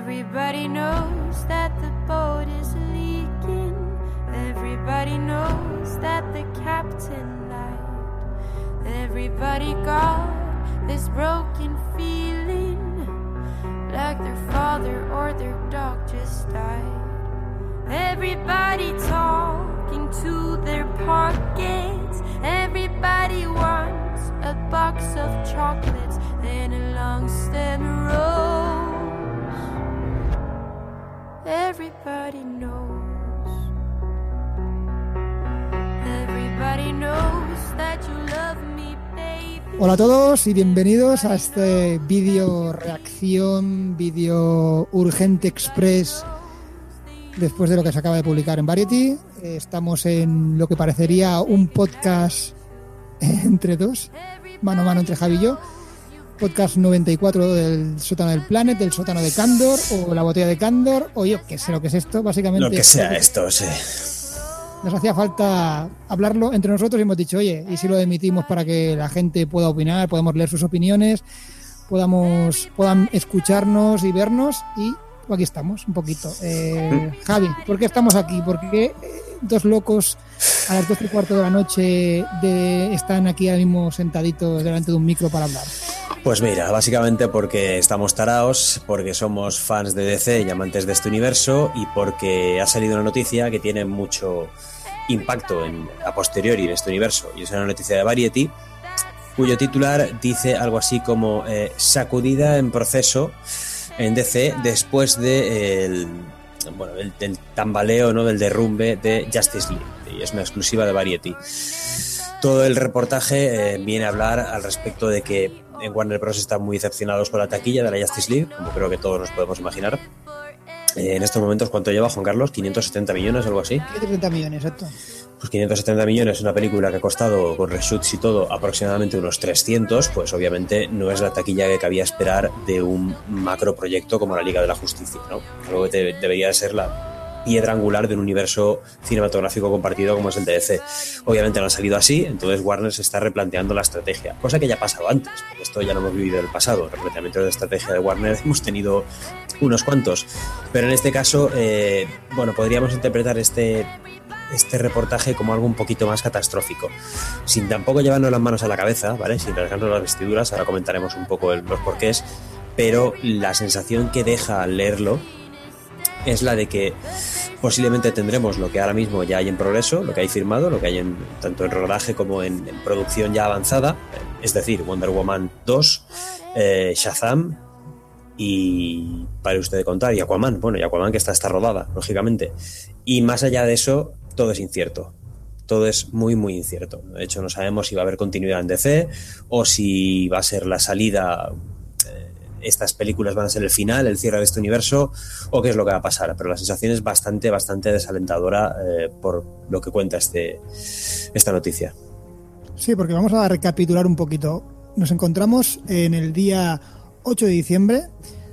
Everybody knows that the boat is leaking. Everybody knows that the captain lied. Everybody got this broken feeling, like their father or their dog just died. Everybody talking to their pockets. Everybody wants a box of chocolates and a long stem rose. Everybody knows. Everybody knows that you love me, baby. Hola a todos y bienvenidos a este vídeo reacción, vídeo urgente express después de lo que se acaba de publicar en Variety. Estamos en lo que parecería un podcast entre dos, mano a mano entre Javi y yo. Podcast 94 del sótano del Planet, del sótano de Candor, o la botella de Candor, o yo que sé lo que es esto, básicamente. Lo que sea esto, sí. Nos hacía falta hablarlo entre nosotros y hemos dicho, oye, ¿y si lo emitimos para que la gente pueda opinar, podamos leer sus opiniones, puedan escucharnos y vernos? Y aquí estamos, un poquito. Javi, ¿por qué estamos aquí? ¿Por qué dos locos a las 12:15 de la noche están aquí ahora mismo sentaditos delante de un micro para hablar? Pues mira, básicamente porque estamos taraos, porque somos fans de DC y amantes de este universo, y porque ha salido una noticia que tiene mucho impacto a posteriori en este universo, y es una noticia de Variety cuyo titular dice algo así como sacudida en proceso en DC después del tambaleo, ¿no?, del derrumbe de Justice League, y es una exclusiva de Variety. Todo el reportaje viene a hablar al respecto de que en Warner Bros. Están muy decepcionados con la taquilla de la Justice League, como creo que todos nos podemos imaginar. En estos momentos, ¿cuánto lleva, Juan Carlos? ¿570 millones, algo así? 570 millones, exacto. Pues 570 millones, una película que ha costado, con reshoots y todo, aproximadamente unos 300, pues obviamente no es la taquilla que cabía esperar de un macroproyecto como la Liga de la Justicia, ¿no? Algo que debería ser la piedra angular de un universo cinematográfico compartido como es el de DC. Obviamente no ha salido así, entonces Warner se está replanteando la estrategia, cosa que ya ha pasado antes, porque esto ya lo hemos vivido en el pasado. Replanteamientos de estrategia de Warner hemos tenido unos cuantos, pero en este caso podríamos interpretar este reportaje como algo un poquito más catastrófico, sin tampoco llevarnos las manos a la cabeza, ¿vale?, sin rasgarnos las vestiduras. Ahora comentaremos un poco los porqués, pero la sensación que deja al leerlo es la de que posiblemente tendremos lo que ahora mismo ya hay en progreso, lo que hay firmado, lo que hay tanto en rodaje como en producción ya avanzada, es decir, Wonder Woman 2, Shazam y, para usted de contar, y Aquaman. Bueno, y Aquaman que está rodada, lógicamente. Y más allá de eso, todo es incierto. Todo es muy, muy incierto. De hecho, no sabemos si va a haber continuidad en DC o si va a ser la salida. Estas películas van a ser el final, el cierre de este universo, o qué es lo que va a pasar. Pero la sensación es bastante desalentadora por lo que cuenta esta noticia. Sí, porque vamos a recapitular un poquito. Nos encontramos en el día 8 de diciembre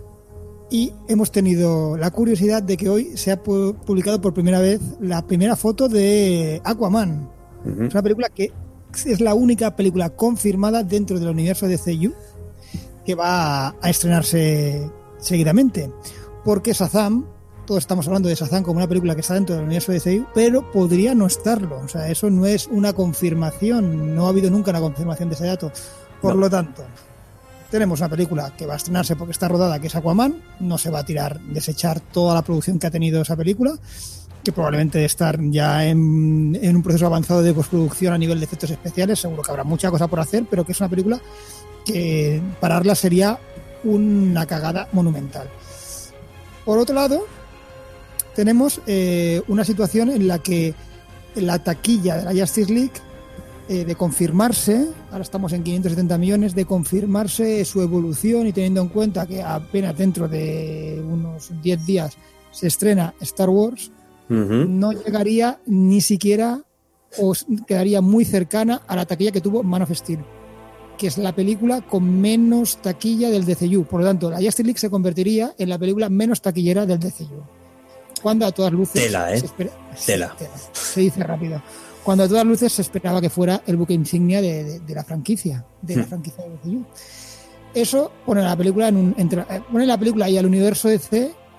y hemos tenido la curiosidad de que hoy se ha publicado por primera vez la primera foto de Aquaman. Uh-huh. Es una película que es la única película confirmada dentro del universo de DCU que va a estrenarse seguidamente, porque Shazam, todos estamos hablando de Shazam como una película que está dentro del universo de DCU, pero podría no estarlo. O sea, eso no es una confirmación, no ha habido nunca una confirmación de ese dato. Por lo tanto, tenemos una película que va a estrenarse porque está rodada, que es Aquaman. No se va a desechar toda la producción que ha tenido esa película, que probablemente de estar ya en un proceso avanzado de postproducción a nivel de efectos especiales. Seguro que habrá mucha cosa por hacer, pero que es una película que pararla sería una cagada monumental. Por otro lado, tenemos una situación en la que la taquilla de la Justice League, de confirmarse, ahora estamos en 570 millones, de confirmarse su evolución, y teniendo en cuenta que apenas dentro de unos 10 días se estrena Star Wars, no llegaría ni siquiera, o quedaría muy cercana a la taquilla que tuvo Man of Steel, que es la película con menos taquilla del DCU. Por lo tanto, la Justice League se convertiría en la película menos taquillera del DCU. Cuando a todas luces... Tela. Se dice rápido. Cuando a todas luces se esperaba que fuera el buque insignia de la franquicia, la franquicia de DCU. Eso pone la película pone la película y al universo DC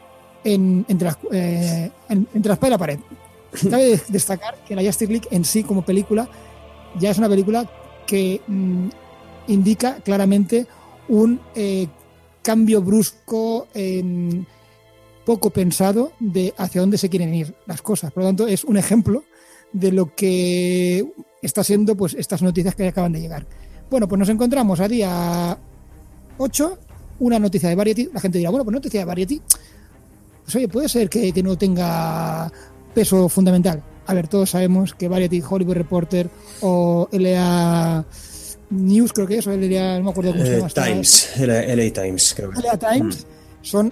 entre la espada y la pared. Cabe destacar que la Justice League en sí, como película, ya es una película que indica claramente un cambio brusco, poco pensado de hacia dónde se quieren ir las cosas. Por lo tanto, es un ejemplo de lo que está siendo pues estas noticias que acaban de llegar. Bueno, pues nos encontramos a día 8, una noticia de Variety. La gente dirá, bueno, pues noticia de Variety, pues oye, puede ser que no tenga peso fundamental. A ver, todos sabemos que Variety, Hollywood Reporter o LA News, creo que es, o LA, no me acuerdo cómo se llama. LA Times, creo que LA Times son,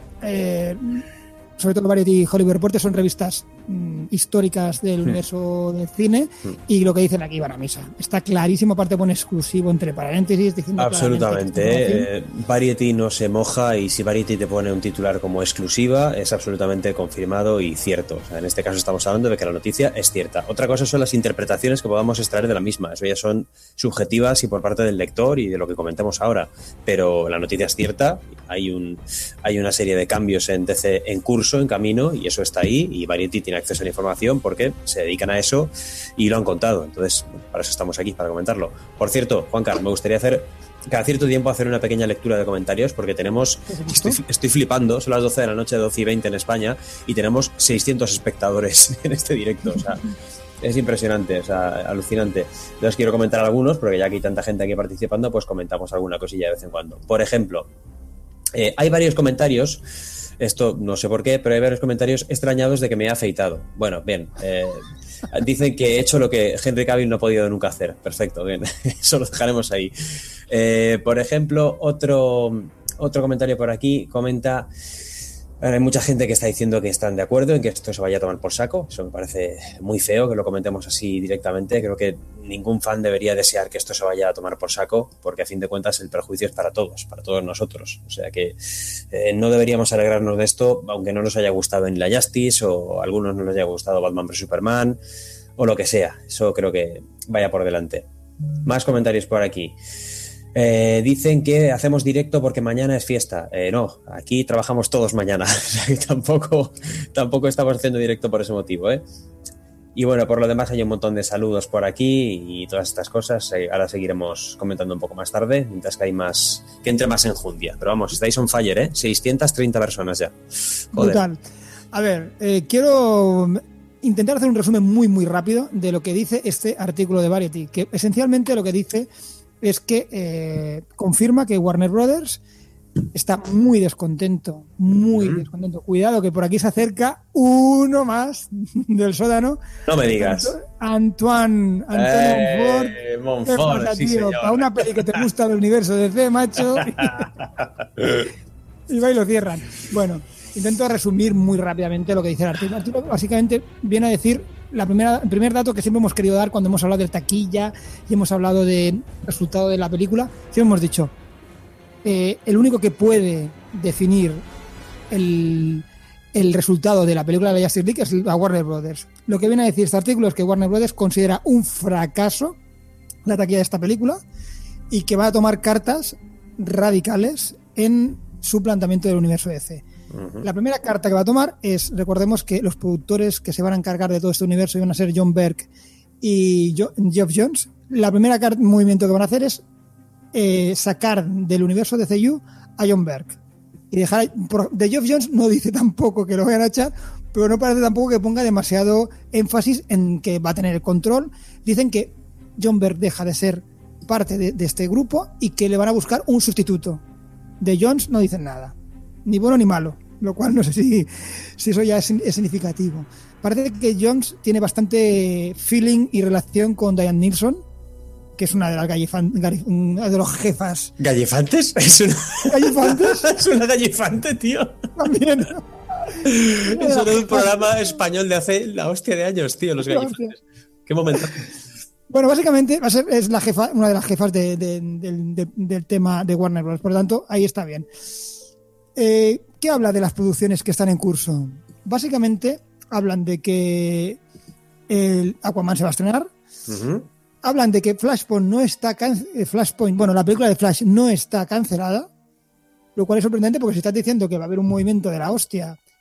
sobre todo Variety y Hollywood Reporter, son revistas históricas del universo del cine, y lo que dicen aquí van a misa. Está clarísimo, aparte pone exclusivo entre paréntesis diciendo absolutamente. Variety no se moja, y si Variety te pone un titular como exclusiva es absolutamente confirmado y cierto. O sea, en este caso estamos hablando de que la noticia es cierta. Otra cosa son las interpretaciones que podamos extraer de la misma. Eso ya son subjetivas y por parte del lector y de lo que comentemos ahora, pero la noticia es cierta. Hay una serie de cambios en DC en curso, en camino, y eso está ahí, y Variety tiene acceso a la información porque se dedican a eso y lo han contado. Entonces, para eso estamos aquí, para comentarlo. Por cierto, Juan Carlos, me gustaría cada cierto tiempo hacer una pequeña lectura de comentarios, porque tenemos, estoy flipando, son las 12 de la noche, 12:20 en España, y tenemos 600 espectadores en este directo. O sea, es impresionante, o sea, alucinante. Entonces quiero comentar algunos, porque ya que hay tanta gente aquí participando, pues comentamos alguna cosilla de vez en cuando. Por ejemplo, hay varios comentarios, esto no sé por qué, pero hay varios comentarios extrañados de que me he afeitado. Bueno, bien, dicen que he hecho lo que Henry Cavill no ha podido nunca hacer. Perfecto, bien, eso lo dejaremos ahí. Por ejemplo, otro comentario por aquí comenta... Hay mucha gente que está diciendo que están de acuerdo en que esto se vaya a tomar por saco. Eso me parece muy feo que lo comentemos así directamente. Creo que ningún fan debería desear que esto se vaya a tomar por saco, porque a fin de cuentas el perjuicio es para todos nosotros. O sea que no deberíamos alegrarnos de esto, aunque no nos haya gustado en la Justice, o a algunos no les haya gustado Batman vs Superman, o lo que sea. Eso creo que vaya por delante. Más comentarios por aquí. Dicen que hacemos directo porque mañana es fiesta. No, aquí trabajamos todos mañana. tampoco estamos haciendo directo por ese motivo, Y bueno, por lo demás hay un montón de saludos por aquí y todas estas cosas. Ahora seguiremos comentando un poco más tarde, mientras que que entre más enjundia. Pero vamos, estáis on fire, 630 personas ya. Joder. Brutal. A ver, quiero intentar hacer un resumen muy muy rápido de lo que dice este artículo de Variety, que esencialmente lo que dice es que confirma que Warner Brothers está muy descontento, muy descontento. Cuidado, que por aquí se acerca uno más del sótano. No me digas. Antoine Monfort, sí, señor. Para una peli que te gusta del universo de DC, macho. Y va y lo cierran. Bueno, intento resumir muy rápidamente lo que dice el artículo. El artículo básicamente viene a decir el primer dato que siempre hemos querido dar cuando hemos hablado de taquilla y hemos hablado del resultado de la película. Siempre hemos dicho, el único que puede definir el resultado de la película de la Justice League es la Warner Brothers. Lo que viene a decir este artículo es que Warner Brothers considera un fracaso la taquilla de esta película y que va a tomar cartas radicales en su planteamiento del universo DC. La primera carta que va a tomar es, recordemos que los productores que se van a encargar de todo este universo iban a ser John Berg y Geoff Johns. La primera movimiento que van a hacer es sacar del universo de CU a John Berg y dejar de Geoff Johns. No dice tampoco que lo vayan a echar, pero no parece tampoco que ponga demasiado énfasis en que va a tener el control. Dicen que John Berg deja de ser parte de este grupo y que le van a buscar un sustituto. De Johns no dicen nada, ni bueno ni malo, lo cual no sé si eso ya es significativo. Parece que Johns tiene bastante feeling y relación con Diane Nilsson, que es una de las de los jefas. ¿Gallifantes? ¿Gallifantes? Es una gallifante, tío. También. Eso es un programa español de hace la hostia de años, tío, los gallifantes. Qué momento. Bueno, básicamente es la jefa, una de las jefas del tema de Warner Bros. Por lo tanto, ahí está bien. ¿Qué habla de las producciones que están en curso? Básicamente hablan de que el Aquaman se va a estrenar. Hablan de que Flashpoint no está la película de Flash no está cancelada, lo cual es sorprendente porque si estás diciendo que va a haber un movimiento de la hostia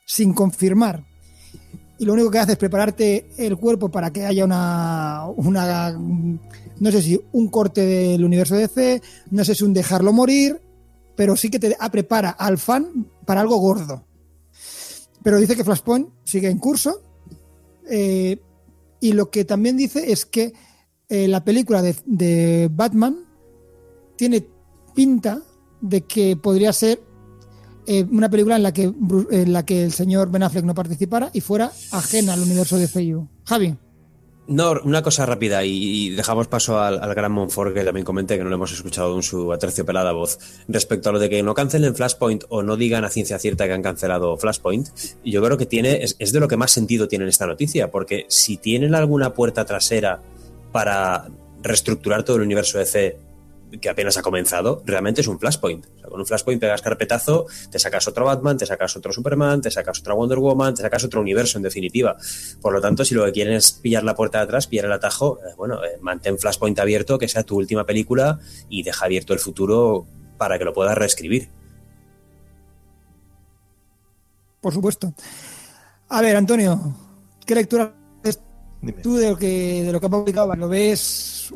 sin confirmar. Y lo único que hace es prepararte el cuerpo para que haya una no sé si un corte del universo DC, no sé si un dejarlo morir, pero sí que te prepara al fan para algo gordo. Pero dice que Flashpoint sigue en curso, y lo que también dice es que la película de Batman tiene pinta de que podría ser una película en la que el señor Ben Affleck no participara y fuera ajena al universo de CU. Javi. No, una cosa rápida y dejamos paso al gran Monfort, que también comenté que no lo hemos escuchado en su aterciopelada voz respecto a lo de que no cancelen Flashpoint o no digan a ciencia cierta que han cancelado Flashpoint. Yo creo que es de lo que más sentido tiene esta noticia, porque si tienen alguna puerta trasera para reestructurar todo el universo DC que apenas ha comenzado, realmente es un Flashpoint. O sea, con un Flashpoint pegas carpetazo, te sacas otro Batman, te sacas otro Superman, te sacas otra Wonder Woman, te sacas otro universo, en definitiva. Por lo tanto, si lo que quieren es pillar la puerta de atrás, pillar el atajo, mantén Flashpoint abierto, que sea tu última película, y deja abierto el futuro para que lo puedas reescribir. Por supuesto. A ver, Antonio, ¿qué lectura es tú de lo que ha publicado? ¿Lo ves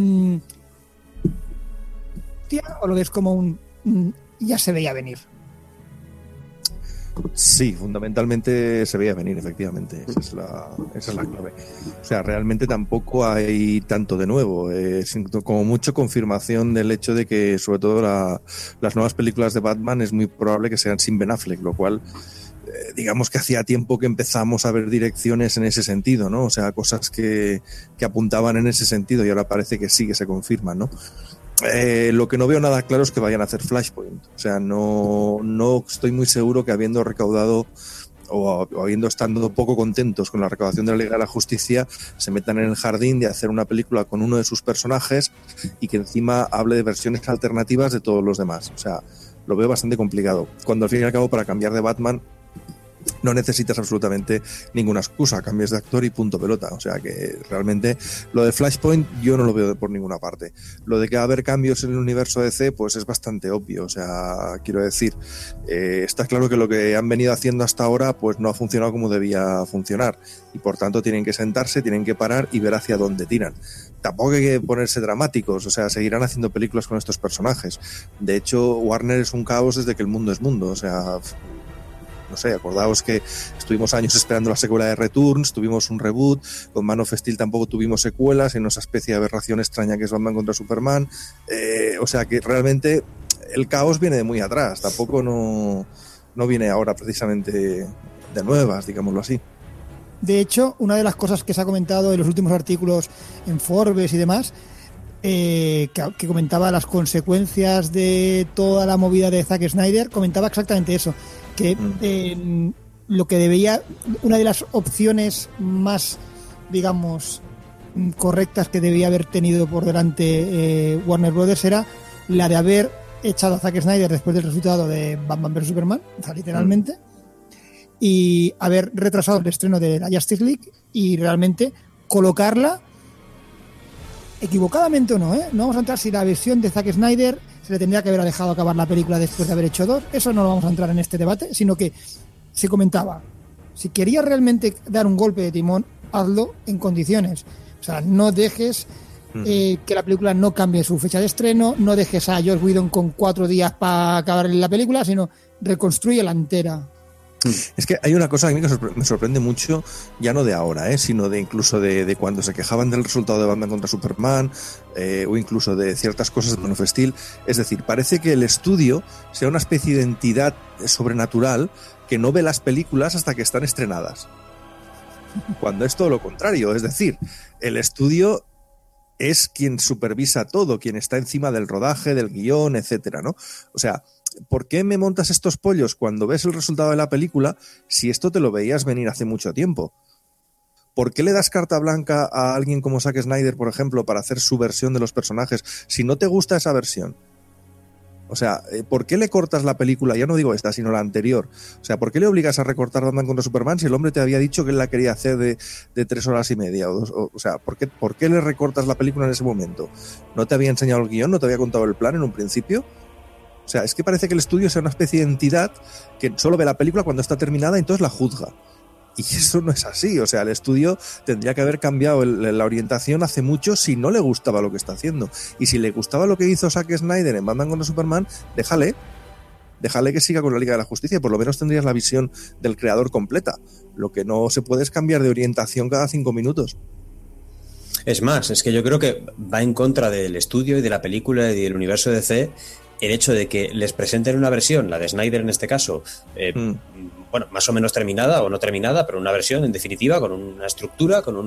o lo ves como ya se veía venir? Sí, fundamentalmente se veía venir, efectivamente. Esa es la clave. O sea, realmente tampoco hay tanto de nuevo. Como mucho confirmación del hecho de que, sobre todo, las nuevas películas de Batman es muy probable que sean sin Ben Affleck, lo cual, digamos que hacía tiempo que empezamos a ver direcciones en ese sentido, ¿no? O sea, cosas que apuntaban en ese sentido, y ahora parece que sí que se confirman, ¿no? Lo que no veo nada claro es que vayan a hacer Flashpoint. O sea, no estoy muy seguro que habiendo recaudado o habiendo estado poco contentos con la recaudación de la Liga de la Justicia, se metan en el jardín de hacer una película con uno de sus personajes y que encima hable de versiones alternativas de todos los demás. O sea, lo veo bastante complicado. Cuando al fin y al cabo, para cambiar de Batman no necesitas absolutamente ninguna excusa, cambias de actor y punto pelota. O sea que realmente lo de Flashpoint yo no lo veo por ninguna parte. Lo de que va a haber cambios en el universo DC pues es bastante obvio. O sea, quiero decir, está claro que lo que han venido haciendo hasta ahora pues no ha funcionado como debía funcionar, y por tanto tienen que sentarse, tienen que parar y ver hacia dónde tiran. Tampoco hay que ponerse dramáticos, o sea, seguirán haciendo películas con estos personajes. De hecho, Warner es un caos desde que el mundo es mundo. O sea, no sé, acordaos que estuvimos años esperando la secuela de Returns, tuvimos un reboot, con Man of Steel tampoco tuvimos secuelas, en esa especie de aberración extraña que es Batman contra Superman. O sea que realmente el caos viene de muy atrás, tampoco no viene ahora precisamente de nuevas, digámoslo así. De hecho, una de las cosas que se ha comentado en los últimos artículos en Forbes y demás, que comentaba las consecuencias de toda la movida de Zack Snyder, comentaba exactamente eso, que lo que debía, una de las opciones más, digamos, correctas que debía haber tenido por delante Warner Brothers era la de haber echado a Zack Snyder después del resultado de Batman vs Superman, o sea, literalmente, y haber retrasado el estreno de la Justice League y realmente colocarla, equivocadamente o no, no vamos a entrar si la versión de Zack Snyder se le tendría que haber dejado acabar la película después de haber hecho 2, eso no lo vamos a entrar en este debate, sino que se comentaba, si querías realmente dar un golpe de timón, hazlo en condiciones, o sea, no dejes que la película no cambie su fecha de estreno, no dejes a Joss Whedon con 4 días para acabar la película, sino reconstruye la entera. Es que hay una cosa que a mí me sorprende mucho, ya no de ahora, sino de incluso de cuando se quejaban del resultado de Batman contra Superman, o incluso de ciertas cosas de Man of Steel. Es decir, parece que el estudio sea una especie de entidad sobrenatural que no ve las películas hasta que están estrenadas, cuando es todo lo contrario. Es decir, el estudio es quien supervisa todo, quien está encima del rodaje, del guión, etcétera, ¿no? O sea, ¿por qué me montas estos pollos cuando ves el resultado de la película si esto te lo veías venir hace mucho tiempo? ¿Por qué le das carta blanca a alguien como Zack Snyder, por ejemplo, para hacer su versión de los personajes si no te gusta esa versión? O sea, ¿por qué le cortas la película? Ya no digo esta, sino la anterior. O sea, ¿por qué le obligas a recortar Batman contra Superman si el hombre te había dicho que él la quería hacer de 3 horas y media? O sea, ¿por qué le recortas la película en ese momento? ¿No te había enseñado el guión? ¿No te había contado el plan en un principio? O sea, es que parece que el estudio sea una especie de entidad que solo ve la película cuando está terminada y entonces la juzga. Y eso no es así, o sea, el estudio tendría que haber cambiado la orientación hace mucho si no le gustaba lo que está haciendo. Y si le gustaba lo que hizo Zack Snyder en Batman contra Superman, déjale que siga con la Liga de la Justicia, por lo menos tendrías la visión del creador completa. Lo que no se puede es cambiar de orientación cada 5 minutos. Es más, es que yo creo que va en contra del estudio y de la película y del universo DC el hecho de que les presenten una versión, la de Snyder en este caso, bueno, más o menos terminada o no terminada, pero una versión en definitiva, con una estructura, con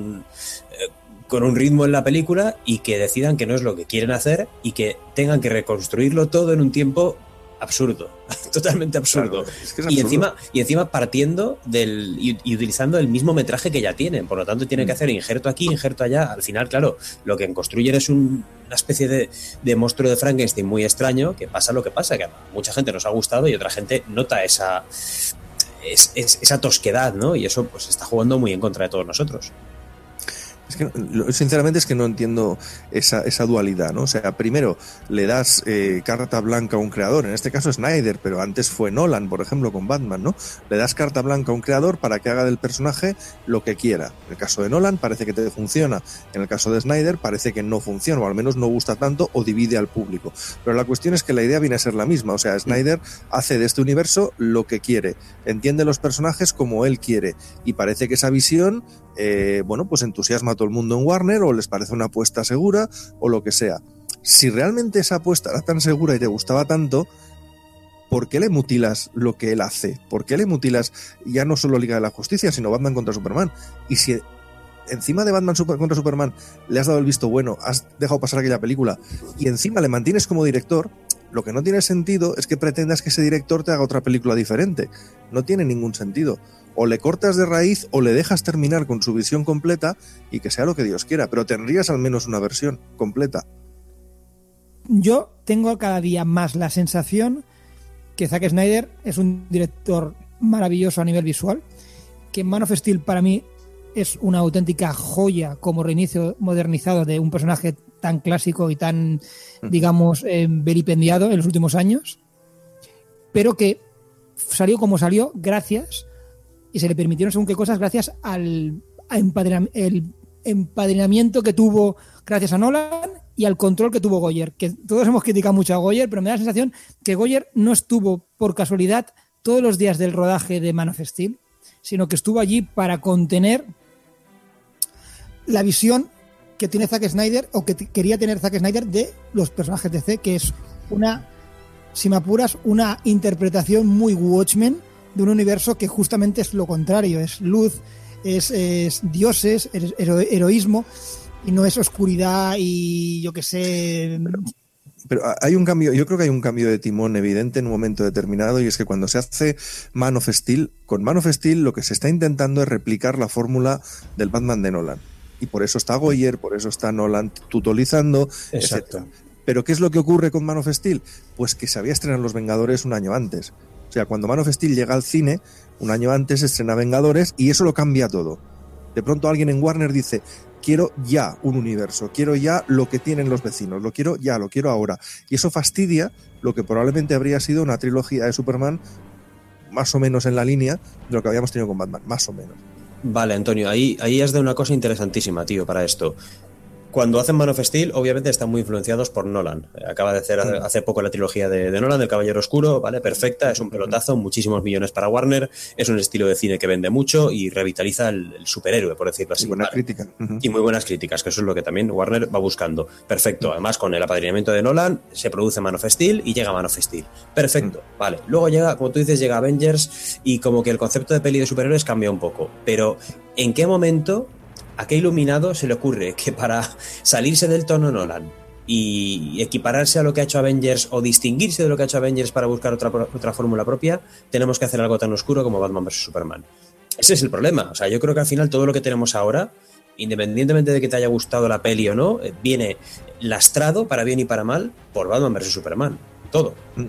un ritmo en la película, y que decidan que no es lo que quieren hacer y que tengan que reconstruirlo todo en un tiempo absurdo, totalmente absurdo. Claro, es que es absurdo. Y encima partiendo y utilizando el mismo metraje que ya tienen, por lo tanto tienen que hacer injerto aquí, injerto allá. Al final, claro, lo que construyen es una especie de monstruo de Frankenstein muy extraño, que pasa lo que pasa, que a mucha gente nos ha gustado y otra gente nota esa tosquedad, ¿no? Y eso pues está jugando muy en contra de todos nosotros. Es que, sinceramente, es que no entiendo esa dualidad, ¿no? O sea, primero le das carta blanca a un creador, en este caso Snyder, pero antes fue Nolan, por ejemplo, con Batman, ¿no? Le das carta blanca a un creador para que haga del personaje lo que quiera. En el caso de Nolan parece que te funciona, en el caso de Snyder parece que no funciona, o al menos no gusta tanto o divide al público. Pero la cuestión es que la idea viene a ser la misma, o sea, Snyder hace de este universo lo que quiere, entiende los personajes como él quiere, y parece que esa visión bueno, pues entusiasma a todo el mundo en Warner, o les parece una apuesta segura o lo que sea. Si realmente esa apuesta era tan segura y te gustaba tanto, ¿por qué le mutilas lo que él hace? ¿Por qué le mutilas ya no solo Liga de la Justicia, sino Batman contra Superman? Y si encima de Batman contra Superman le has dado el visto bueno, has dejado pasar aquella película y encima le mantienes como director, lo que no tiene sentido es que pretendas que ese director te haga otra película diferente. No tiene ningún sentido. O le cortas de raíz o le dejas terminar con su visión completa y que sea lo que Dios quiera, pero tendrías al menos una versión completa. Yo tengo cada día más la sensación que Zack Snyder es un director maravilloso a nivel visual, que Man of Steel para mí es una auténtica joya como reinicio modernizado de un personaje tan clásico y tan, digamos, vilipendiado en los últimos años, pero que salió como salió gracias, y se le permitieron según qué cosas, gracias al empadrinamiento que tuvo gracias a Nolan y al control que tuvo Goyer, que todos hemos criticado mucho a Goyer, pero me da la sensación que Goyer no estuvo por casualidad todos los días del rodaje de Man of Steel, sino que estuvo allí para contener la visión que tiene Zack Snyder, o que quería tener Zack Snyder, de los personajes de DC, que es una, si me apuras, una interpretación muy Watchmen de un universo que justamente es lo contrario, es luz, es dioses, es heroísmo, y no es oscuridad y yo qué sé. Pero hay un cambio, yo creo que hay un cambio de timón evidente en un momento determinado, y es que cuando se hace Man of Steel, con Man of Steel lo que se está intentando es replicar la fórmula del Batman de Nolan. Y por eso está Goyer, por eso está Nolan tutelizando, etc. Pero ¿qué es lo que ocurre con Man of Steel? Pues que se había estrenado Los Vengadores un año antes. O sea, cuando Man of Steel llega al cine, un año antes se estrena Vengadores, y eso lo cambia todo. De pronto alguien en Warner dice: quiero ya un universo, quiero ya lo que tienen los vecinos, lo quiero ya, lo quiero ahora. Y eso fastidia lo que probablemente habría sido una trilogía de Superman más o menos en la línea de lo que habíamos tenido con Batman, más o menos. Vale, Antonio, ahí has de una cosa interesantísima, tío, para esto. Cuando hacen Man of Steel, obviamente están muy influenciados por Nolan. Acaba de hacer hace poco la trilogía de Nolan, del Caballero Oscuro, ¿vale? Perfecta, es un pelotazo, muchísimos millones para Warner, es un estilo de cine que vende mucho y revitaliza el superhéroe, por decirlo así. Y buena crítica. Y muy buenas críticas, que eso es lo que también Warner va buscando. Perfecto, además con el apadrinamiento de Nolan se produce Man of Steel y llega Man of Steel. Perfecto, vale. Luego llega, como tú dices, llega Avengers y como que el concepto de peli de superhéroes cambia un poco. Pero, ¿en qué momento a qué iluminado se le ocurre que para salirse del tono Nolan y equipararse a lo que ha hecho Avengers o distinguirse de lo que ha hecho Avengers para buscar otra fórmula propia, tenemos que hacer algo tan oscuro como Batman vs Superman? Ese es el problema. O sea, yo creo que al final todo lo que tenemos ahora, independientemente de que te haya gustado la peli o no, viene lastrado, para bien y para mal, por Batman vs Superman. Todo.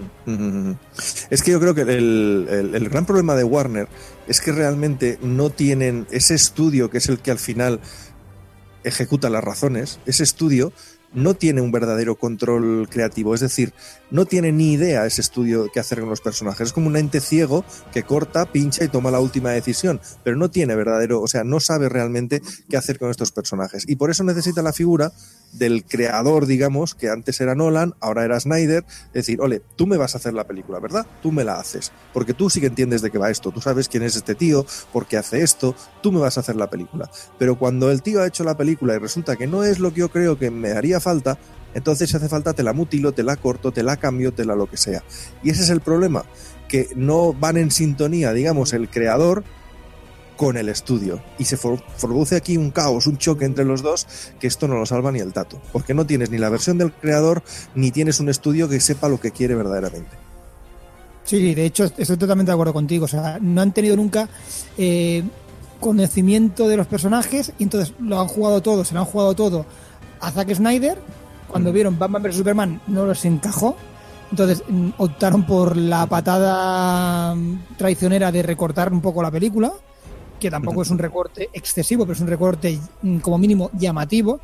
Es que yo creo que el gran problema de Warner es que realmente no tienen ese estudio que es el que al final ejecuta las razones. Ese estudio no tiene un verdadero control creativo, es decir, no tiene ni idea ese estudio qué hacer con los personajes. Es como un ente ciego que corta, pincha y toma la última decisión, pero no tiene verdadero, o sea, no sabe realmente qué hacer con estos personajes. Y por eso necesita la figura del creador, digamos, que antes era Nolan, ahora era Snyder, es decir, ole, tú me vas a hacer la película, ¿verdad? Tú me la haces, porque tú sí que entiendes de qué va esto, tú sabes quién es este tío, por qué hace esto, tú me vas a hacer la película. Pero cuando el tío ha hecho la película y resulta que no es lo que yo creo que me haría falta, entonces si hace falta te la mutilo, te la corto, te la cambio, te la lo que sea. Y ese es el problema, que no van en sintonía, digamos, el creador con el estudio, y se produce aquí un caos, un choque entre los dos, que esto no lo salva ni el tato, porque no tienes ni la versión del creador ni tienes un estudio que sepa lo que quiere verdaderamente. Sí, de hecho estoy totalmente de acuerdo contigo, o sea, no han tenido nunca conocimiento de los personajes y entonces lo han jugado todo, se lo han jugado todo a Zack Snyder. Cuando vieron Batman vs Superman no les encajó, entonces optaron por la patada traicionera de recortar un poco la película, que tampoco es un recorte excesivo, pero es un recorte como mínimo llamativo.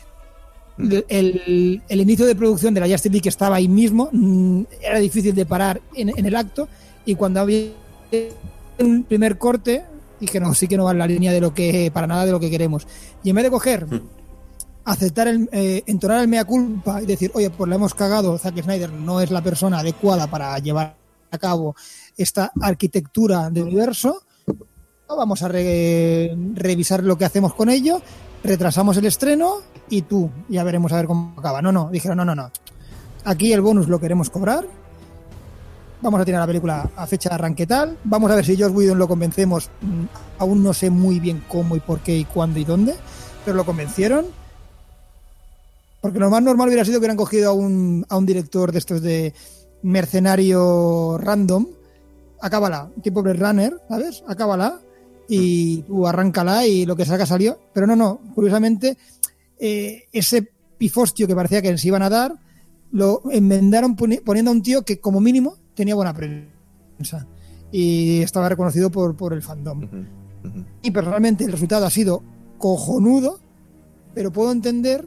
El inicio de producción de la Justice League estaba ahí mismo, era difícil de parar en el acto, y cuando había un primer corte dije, no, sí que no va en la línea de lo que, para nada de lo que queremos. Y en vez de coger, aceptar entonar el mea culpa y decir, oye, pues la hemos cagado, Zack Snyder no es la persona adecuada para llevar a cabo esta arquitectura del universo, vamos a revisar lo que hacemos con ello, retrasamos el estreno y tú, ya veremos a ver cómo acaba. No, dijeron, no. Aquí el bonus lo queremos cobrar, vamos a tirar la película a fecha de arranque tal, vamos a ver si Joss Whedon lo convencemos, aún no sé muy bien cómo y por qué y cuándo y dónde, pero lo convencieron, porque lo más normal hubiera sido que hubieran cogido a un director de estos de mercenario random, acábala, tipo Blade Runner, ¿sabes? Acábala y tú arráncala y lo que salga salió, pero no, curiosamente ese pifostio que parecía que se iban a dar lo enmendaron poniendo a un tío que como mínimo tenía buena prensa y estaba reconocido por el fandom. Y personalmente el resultado ha sido cojonudo, pero puedo entender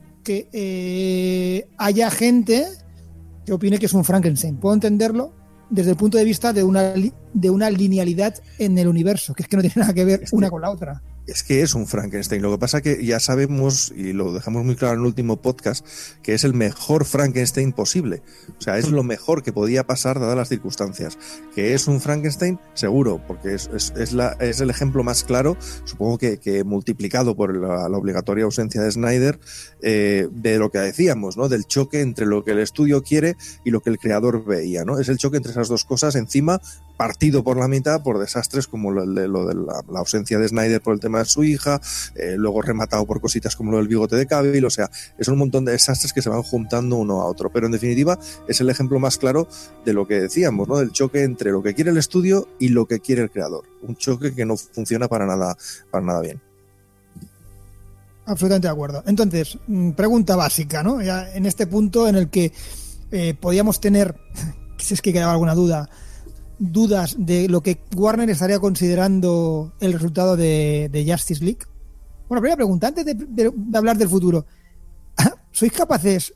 que haya gente que opine que es un Frankenstein. Puedo entenderlo desde el punto de vista de una linealidad en el universo, que es que no tiene nada que ver una con la otra. Es que es un Frankenstein. Lo que pasa que ya sabemos, y lo dejamos muy claro en el último podcast, que es el mejor Frankenstein posible. O sea, es lo mejor que podía pasar dadas las circunstancias. Que es un Frankenstein, seguro, porque es el ejemplo más claro, supongo que multiplicado por la obligatoria ausencia de Snyder, de lo que decíamos, ¿no? Del choque entre lo que el estudio quiere y lo que el creador veía, ¿no? Es el choque entre esas dos cosas, encima partido por la mitad por desastres como lo de la ausencia de Snyder por el tema de su hija, luego rematado por cositas como lo del bigote de Cavill. O sea, es un montón de desastres que se van juntando uno a otro, pero en definitiva es el ejemplo más claro de lo que decíamos, ¿no? Del choque entre lo que quiere el estudio y lo que quiere el creador, un choque que no funciona para nada bien. Absolutamente de acuerdo. Entonces, pregunta básica, ¿no? Ya en este punto en el que podíamos tener, si es que quedaba alguna dudas de lo que Warner estaría considerando el resultado de Justice League. Bueno, primera pregunta, antes de hablar del futuro, ¿sois capaces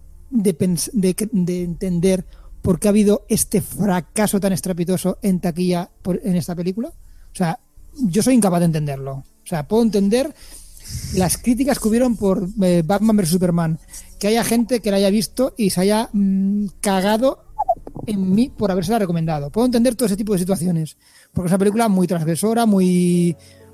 de entender por qué ha habido este fracaso tan estrepitoso en taquilla en esta película? O sea, yo soy incapaz de entenderlo. O sea, puedo entender las críticas que hubieron por Batman vs Superman, que haya gente que la haya visto y se haya cagado en mí por habérsela recomendado. Puedo entender todo ese tipo de situaciones, porque es una película muy transgresora, muy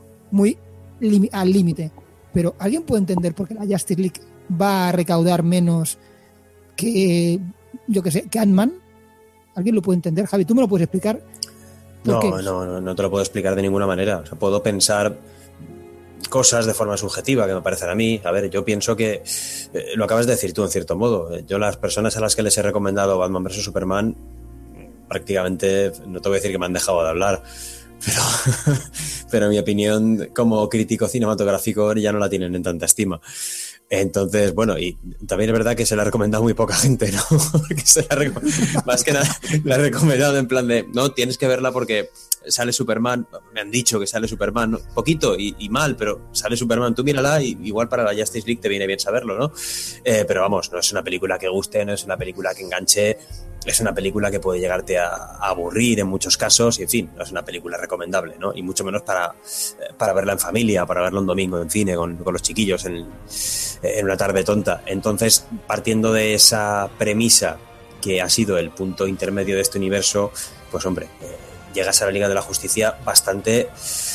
al límite. Pero ¿alguien puede entender por qué la Justice League va a recaudar menos que, yo que sé, que Ant-Man? ¿Alguien lo puede entender? Javi, ¿tú me lo puedes explicar? No te lo puedo explicar de ninguna manera. O sea, puedo pensar cosas de forma subjetiva que me parecen a mí. A ver, yo pienso que lo acabas de decir tú en cierto modo. Yo las personas a las que les he recomendado Batman vs Superman prácticamente, no te voy a decir que me han dejado de hablar, pero en mi opinión como crítico cinematográfico ya no la tienen en tanta estima. Entonces, bueno, y también es verdad que se la ha recomendado muy poca gente, ¿no? Porque más que nada la he recomendado en plan de, no, tienes que verla porque sale Superman, me han dicho que sale Superman, ¿no? Poquito y mal, pero sale Superman, tú mírala y igual para la Justice League te viene bien saberlo, ¿no? Pero vamos, no es una película que guste, no es una película que enganche, es una película que puede llegarte a aburrir en muchos casos y, en fin, no es una película recomendable, ¿no? Y mucho menos para verla en familia, para verla un domingo en cine con los chiquillos en una tarde tonta. Entonces, partiendo de esa premisa que ha sido el punto intermedio de este universo, pues hombre, llegas a la Liga de la Justicia bastante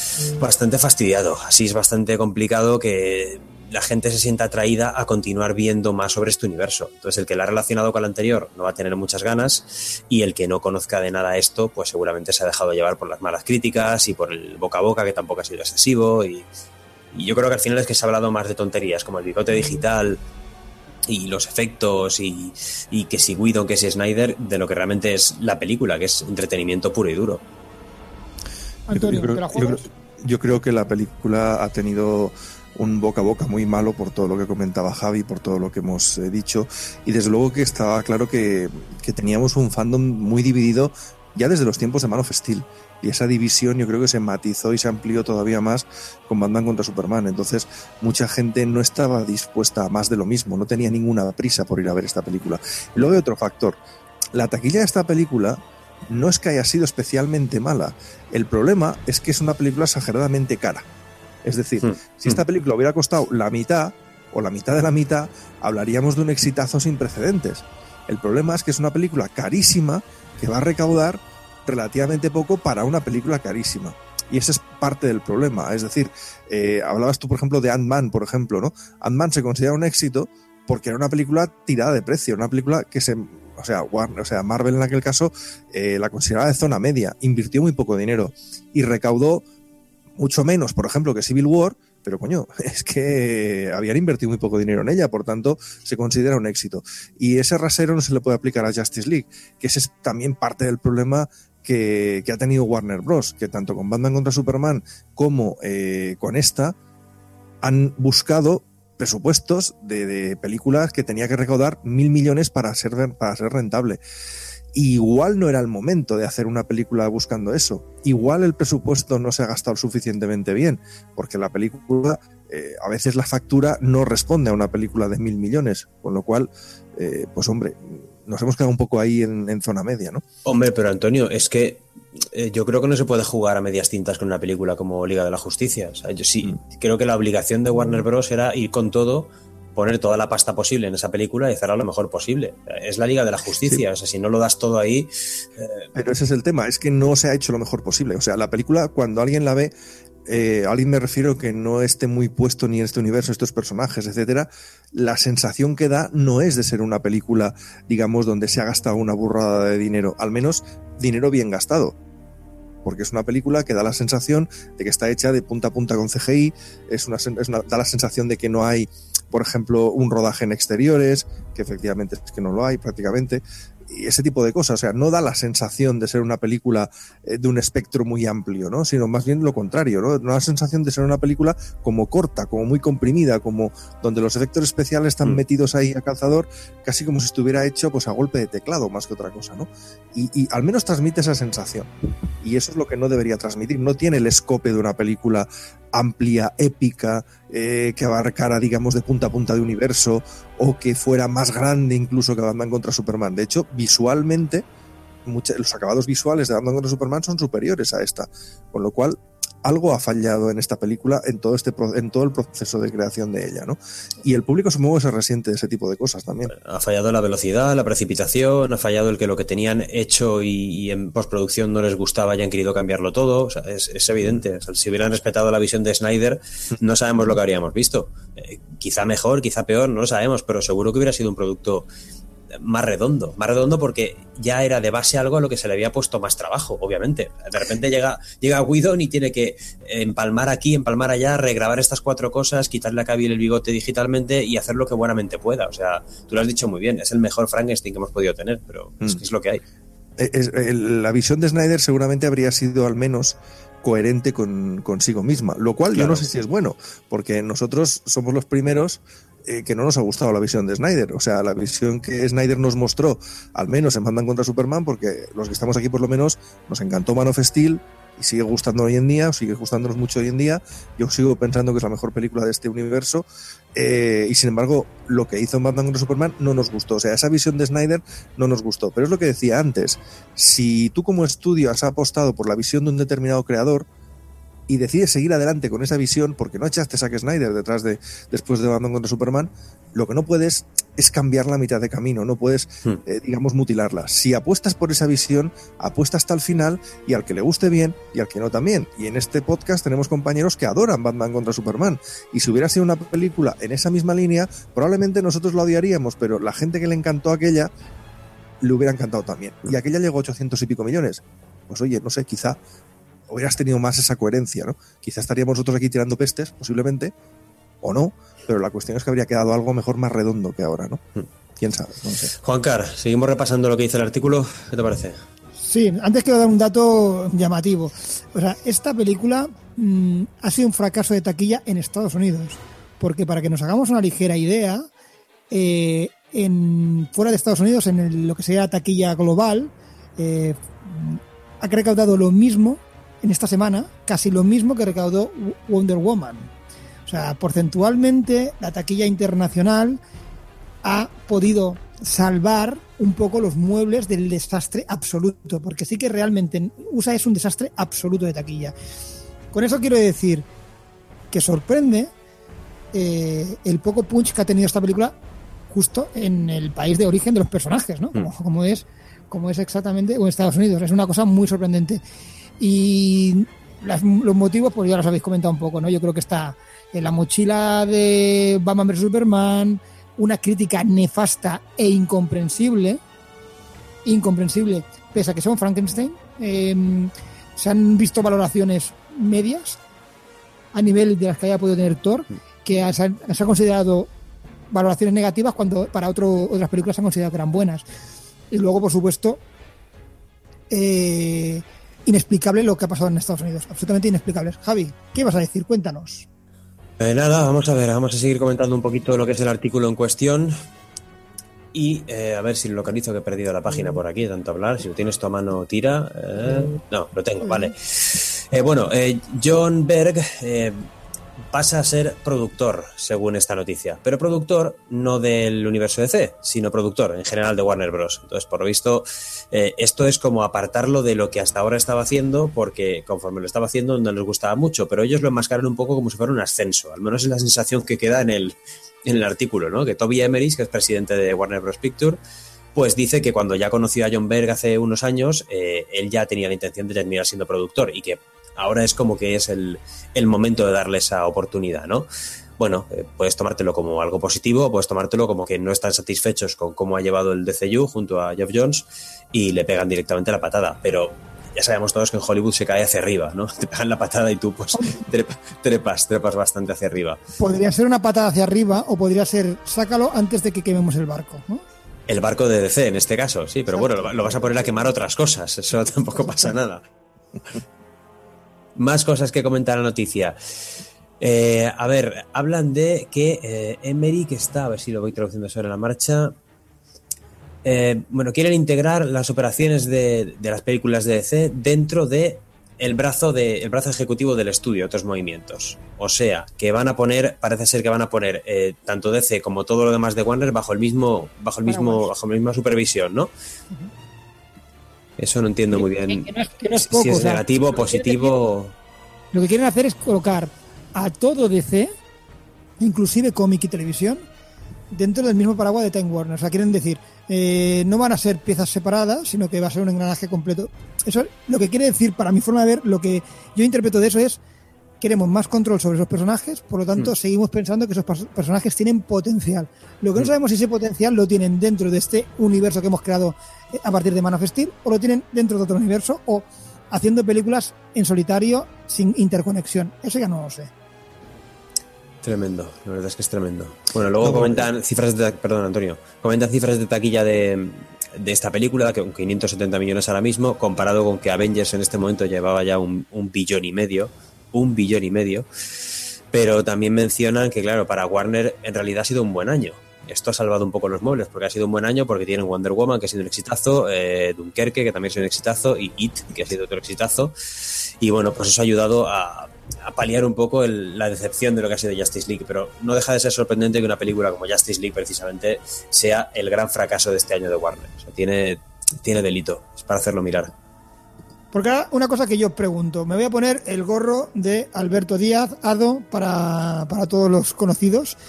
fastidiado. Así es bastante complicado que la gente se sienta atraída a continuar viendo más sobre este universo. Entonces, el que la ha relacionado con el anterior no va a tener muchas ganas, y el que no conozca de nada esto, pues seguramente se ha dejado llevar por las malas críticas y por el boca a boca, que tampoco ha sido excesivo, y yo creo que al final es que se ha hablado más de tonterías como el bigote digital y los efectos y que si Whedon, que si Snyder, de lo que realmente es la película, que es entretenimiento puro y duro. Antonio, ¿te la juegas? Yo creo que la película ha tenido un boca a boca muy malo por todo lo que comentaba Javi, por todo lo que hemos dicho, y desde luego que estaba claro que teníamos un fandom muy dividido ya desde los tiempos de Man of Steel, y esa división yo creo que se matizó y se amplió todavía más con Batman contra Superman. Entonces mucha gente no estaba dispuesta a más de lo mismo, no tenía ninguna prisa por ir a ver esta película. Y luego hay otro factor: la taquilla de esta película no es que haya sido especialmente mala, el problema es que es una película exageradamente cara. Es decir, si esta película hubiera costado la mitad o la mitad de la mitad, hablaríamos de un exitazo sin precedentes. El problema es que es una película carísima que va a recaudar relativamente poco para una película carísima. Y ese es parte del problema. Es decir, hablabas tú, por ejemplo, de Ant-Man, por ejemplo, ¿no? Ant-Man se considera un éxito porque era una película tirada de precio, una película que Marvel en aquel caso la consideraba de zona media, invirtió muy poco dinero y recaudó mucho menos, por ejemplo, que Civil War, pero coño, es que habían invertido muy poco dinero en ella, por tanto se considera un éxito. Y ese rasero no se le puede aplicar a Justice League, que ese es también parte del problema que ha tenido Warner Bros., que tanto con Batman contra Superman como con esta han buscado presupuestos de películas que tenía que recaudar 1.000 millones para ser rentable. Igual no era el momento de hacer una película buscando eso. Igual el presupuesto no se ha gastado suficientemente bien, porque la película, a veces la factura no responde a una película de 1.000 millones, con lo cual, pues hombre, nos hemos quedado un poco ahí en zona media, ¿no? Hombre, pero Antonio, es que yo creo que no se puede jugar a medias tintas con una película como Liga de la Justicia. O sea, yo sí creo que la obligación de Warner Bros. Era ir con todo, poner toda la pasta posible en esa película y hacerla lo mejor posible. Es la Liga de la Justicia, sí. O sea, si no lo das todo ahí... Pero ese es el tema, es que no se ha hecho lo mejor posible. O sea, la película, cuando alguien la ve, alguien me refiero que no esté muy puesto ni en este universo, estos personajes, etcétera, la sensación que da no es de ser una película, digamos, donde se ha gastado una burrada de dinero, al menos dinero bien gastado. Porque es una película que da la sensación de que está hecha de punta a punta con CGI, da la sensación de que no hay, por ejemplo, un rodaje en exteriores, que efectivamente es que no lo hay prácticamente, y ese tipo de cosas. O sea, no da la sensación de ser una película de un espectro muy amplio, ¿no? Sino más bien lo contrario, ¿no? Da la sensación de ser una película como corta, como muy comprimida, como donde los efectos especiales están metidos ahí a calzador, casi como si estuviera hecho pues a golpe de teclado más que otra cosa, ¿no? Y al menos transmite esa sensación. Y eso es lo que no debería transmitir. No tiene el escope de una película amplia, épica, que abarcara, digamos, de punta a punta de universo, o que fuera más grande incluso que Batman contra Superman. De hecho, visualmente, los acabados visuales de Batman contra Superman son superiores a esta, con lo cual algo ha fallado en esta película en todo el proceso de creación de ella, ¿no? Y el público supongo que se resiente de ese tipo de cosas también. Ha fallado la velocidad, la precipitación, ha fallado el que lo que tenían hecho y en postproducción no les gustaba y han querido cambiarlo todo. O sea, es evidente. O sea, si hubieran respetado la visión de Snyder, no sabemos lo que habríamos visto. Quizá mejor, quizá peor, no lo sabemos, pero seguro que hubiera sido un producto más redondo porque ya era de base algo a lo que se le había puesto más trabajo, obviamente. De repente llega Whedon y tiene que empalmar aquí, empalmar allá, regrabar estas 4 cosas, quitarle a Cavill el bigote digitalmente y hacer lo que buenamente pueda. O sea, tú lo has dicho muy bien, es el mejor Frankenstein que hemos podido tener, pero es que es lo que hay. La visión de Snyder seguramente habría sido al menos coherente consigo misma, lo cual claro. Yo no sé si es bueno, porque nosotros somos los primeros que no nos ha gustado la visión de Snyder. O sea, la visión que Snyder nos mostró, al menos en Batman contra Superman, porque los que estamos aquí por lo menos nos encantó Man of Steel, y sigue gustando hoy en día, o sigue gustándonos mucho hoy en día. Yo sigo pensando que es la mejor película de este universo, y sin embargo lo que hizo en Batman contra Superman no nos gustó. O sea, esa visión de Snyder no nos gustó, pero es lo que decía antes: si tú como estudio has apostado por la visión de un determinado creador y decides seguir adelante con esa visión porque no echaste a Zack Snyder después de Batman contra Superman, lo que no puedes es cambiar la mitad de camino, no puedes, digamos, mutilarla. Si apuestas por esa visión, apuesta hasta el final, y al que le guste bien y al que no también. Y en este podcast tenemos compañeros que adoran Batman contra Superman, y si hubiera sido una película en esa misma línea, probablemente nosotros la odiaríamos, pero la gente que le encantó aquella le hubiera encantado también. Y aquella llegó a 800 y pico millones. Pues oye, no sé, quizá hubieras tenido más esa coherencia, ¿no? Quizá estaríamos nosotros aquí tirando pestes, posiblemente, o no, pero la cuestión es que habría quedado algo mejor, más redondo que ahora, ¿no? ¿Quién sabe? No sé. Juancar, seguimos repasando lo que dice el artículo. ¿Qué te parece? Sí, antes quiero dar un dato llamativo. O sea, esta película ha sido un fracaso de taquilla en Estados Unidos, porque para que nos hagamos una ligera idea, fuera de Estados Unidos, lo que sería taquilla global, ha recaudado lo mismo en esta semana, casi lo mismo que recaudó Wonder Woman. O sea, porcentualmente la taquilla internacional ha podido salvar un poco los muebles del desastre absoluto, porque sí que realmente USA es un desastre absoluto de taquilla. Con eso quiero decir que sorprende el poco punch que ha tenido esta película justo en el país de origen de los personajes, ¿no? Como es exactamente en Estados Unidos. Es una cosa muy sorprendente. Y los motivos, pues ya los habéis comentado un poco, ¿no? Yo creo que está en la mochila de Batman vs Superman, una crítica nefasta e incomprensible, pese a que son Frankenstein. Se han visto valoraciones medias a nivel de las que haya podido tener Thor, que se ha considerado valoraciones negativas cuando para otras películas se han considerado que eran buenas. Y luego, por supuesto, inexplicable lo que ha pasado en Estados Unidos, absolutamente inexplicable. Javi, ¿qué vas a decir? Cuéntanos. Nada, vamos a seguir comentando un poquito lo que es el artículo en cuestión y a ver si lo localizo, que he perdido la página por aquí, de tanto hablar. Si lo tienes tú a mano, tira. No, lo tengo, vale. John Berg pasa a ser productor, según esta noticia, pero productor no del universo DC, sino productor en general de Warner Bros. Entonces, por lo visto, esto es como apartarlo de lo que hasta ahora estaba haciendo, porque conforme lo estaba haciendo no les gustaba mucho, pero ellos lo enmascaran un poco como si fuera un ascenso, al menos es la sensación que queda en el artículo, ¿no? Que Toby Emmerich, que es presidente de Warner Bros. Pictures, pues dice que cuando ya conoció a John Berg hace unos años, él ya tenía la intención de terminar siendo productor y que ahora es como que es el momento de darle esa oportunidad, ¿no? Bueno, puedes tomártelo como algo positivo, o puedes tomártelo como que no están satisfechos con cómo ha llevado el DCU junto a Geoff Johns y le pegan directamente la patada, pero ya sabemos todos que en Hollywood se cae hacia arriba, ¿no? Te pegan la patada y tú pues trepas bastante hacia arriba. Podría ser una patada hacia arriba o podría ser sácalo antes de que quememos el barco, ¿no? El barco de DC en este caso, sí, pero bueno, lo vas a poner a quemar otras cosas, eso tampoco pasa nada. Más cosas que comenta la noticia. A ver, hablan de que Emmerich está, a ver si lo voy traduciendo sobre la marcha. Quieren integrar las operaciones de las películas de DC dentro de el brazo ejecutivo del estudio, otros movimientos. O sea, que parece ser que van a poner tanto DC como todo lo demás de Warner bajo la misma supervisión, ¿no? Eso no entiendo muy bien. Que no es poco, si es negativo o positivo. Lo que quieren hacer es colocar a todo DC, inclusive cómic y televisión, dentro del mismo paraguas de Time Warner. O sea, quieren decir, no van a ser piezas separadas, sino que va a ser un engranaje completo. Eso lo que quiere decir, para mi forma de ver, lo que yo interpreto de eso es: queremos más control sobre esos personajes, por lo tanto seguimos pensando que esos personajes tienen potencial. Lo que no sabemos es si ese potencial lo tienen dentro de este universo que hemos creado a partir de Man of Steel, o lo tienen dentro de otro universo, o haciendo películas en solitario sin interconexión. Eso ya no lo sé. Tremendo, la verdad es que es tremendo. Bueno, luego comentan cifras de taquilla de esta película, que con 570 millones ahora mismo, comparado con que Avengers en este momento llevaba ya un billón y medio, pero también mencionan que, claro, para Warner en realidad ha sido un buen año, esto ha salvado un poco los muebles, porque ha sido un buen año, porque tienen Wonder Woman, que ha sido un exitazo, Dunkerque, que también ha sido un exitazo, y It, que ha sido otro exitazo. Y bueno, pues eso ha ayudado a paliar un poco la decepción de lo que ha sido Justice League, pero no deja de ser sorprendente que una película como Justice League precisamente sea el gran fracaso de este año de Warner. O sea, tiene delito, es para hacerlo mirar. Porque ahora una cosa que yo pregunto, me voy a poner el gorro de Alberto Díaz, Ado, para todos los conocidos.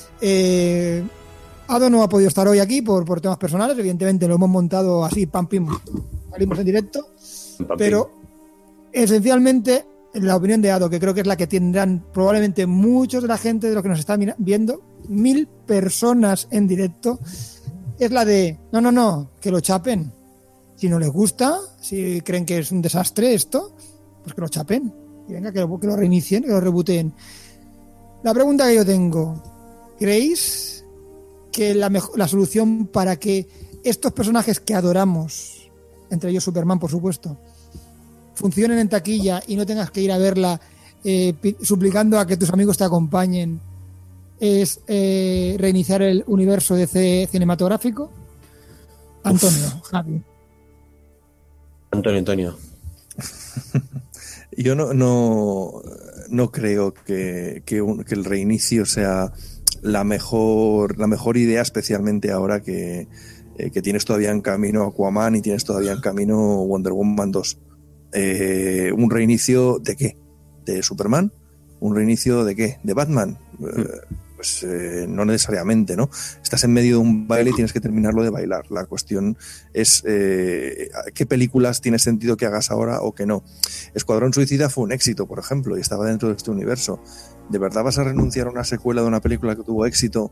Ado no ha podido estar hoy aquí por temas personales, evidentemente lo hemos montado así, pam, pim, salimos en directo, pero esencialmente la opinión de Ado, que creo que es la que tendrán probablemente muchos de la gente de los que nos está viendo, 1000 personas en directo, es la de, no, que lo chapen. Si no les gusta, si creen que es un desastre esto, pues que lo chapen. Y venga, que lo reinicien, que lo rebooteen. La pregunta que yo tengo, ¿creéis que la solución para que estos personajes que adoramos, entre ellos Superman, por supuesto, funcionen en taquilla y no tengas que ir a verla suplicando a que tus amigos te acompañen, es reiniciar el universo DC cinematográfico? Antonio, Javi. Antonio. Yo no creo que el reinicio sea la mejor idea, especialmente ahora que tienes todavía en camino Aquaman y tienes todavía en camino Wonder Woman 2. ¿Un reinicio de qué? ¿De Superman? ¿Un reinicio de qué? ¿De Batman? Pues no necesariamente, ¿no? Estás en medio de un baile y tienes que terminarlo de bailar. La cuestión es qué películas tiene sentido que hagas ahora o que no. Escuadrón Suicida fue un éxito, por ejemplo, y estaba dentro de este universo. ¿De verdad vas a renunciar a una secuela de una película que tuvo éxito?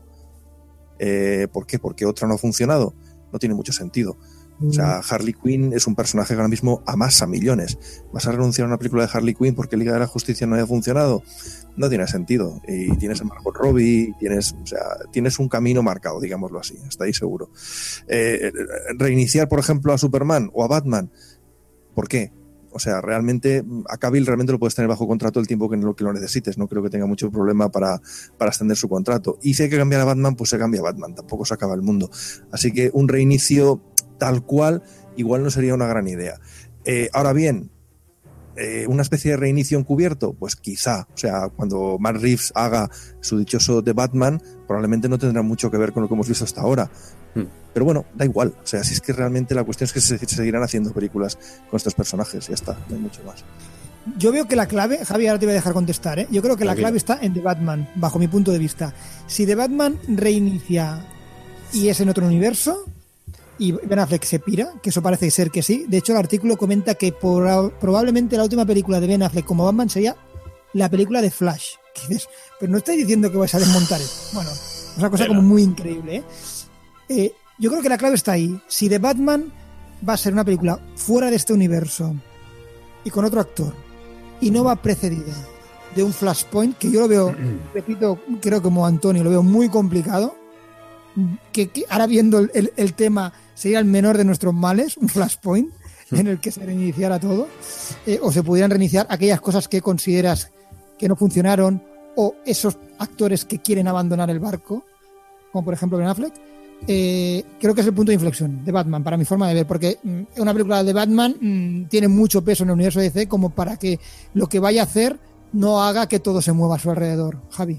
¿Por qué? ¿Porque otra no ha funcionado? No tiene mucho sentido. O sea, Harley Quinn es un personaje que ahora mismo amasa millones. ¿Vas a renunciar a una película de Harley Quinn porque Liga de la Justicia no haya funcionado? No tiene sentido. Y tienes a Margot Robbie, tienes un camino marcado, digámoslo así, hasta ahí seguro. Reiniciar, por ejemplo, a Superman o a Batman, ¿por qué? O sea, realmente a Cavill realmente lo puedes tener bajo contrato el tiempo que lo necesites. No creo que tenga mucho problema para extender su contrato. Y si hay que cambiar a Batman, pues se cambia a Batman. Tampoco se acaba el mundo. Así que un reinicio tal cual igual no sería una gran idea. Ahora bien, una especie de reinicio encubierto, pues quizá. O sea, cuando Matt Reeves haga su dichoso The Batman, probablemente no tendrá mucho que ver con lo que hemos visto hasta ahora. Pero bueno, da igual. O sea, si es que realmente la cuestión es que se seguirán haciendo películas con estos personajes. Ya está, no hay mucho más. Yo veo que la clave, Javi, ahora te voy a dejar contestar, ¿eh? Yo creo que la clave está en The Batman, bajo mi punto de vista. Si The Batman reinicia y es en otro universo y Ben Affleck se pira, que eso parece ser que sí. De hecho, el artículo comenta que probablemente la última película de Ben Affleck como Batman sería la película de Flash. ¿Qué dices? Pero no estáis diciendo que vais a desmontar esto. Bueno, es una cosa como muy increíble, ¿eh? Yo creo que la clave está ahí. Si The Batman va a ser una película fuera de este universo y con otro actor y no va precedida de un Flashpoint, que yo lo veo, repito, creo como Antonio, lo veo muy complicado, que ahora viendo el tema sería el menor de nuestros males, un Flashpoint en el que se reiniciara todo, o se pudieran reiniciar aquellas cosas que consideras que no funcionaron, o esos actores que quieren abandonar el barco, como por ejemplo Ben Affleck. Creo que es el punto de inflexión de Batman, para mi forma de ver, porque una película de Batman tiene mucho peso en el universo de DC como para que lo que vaya a hacer no haga que todo se mueva a su alrededor. Javi.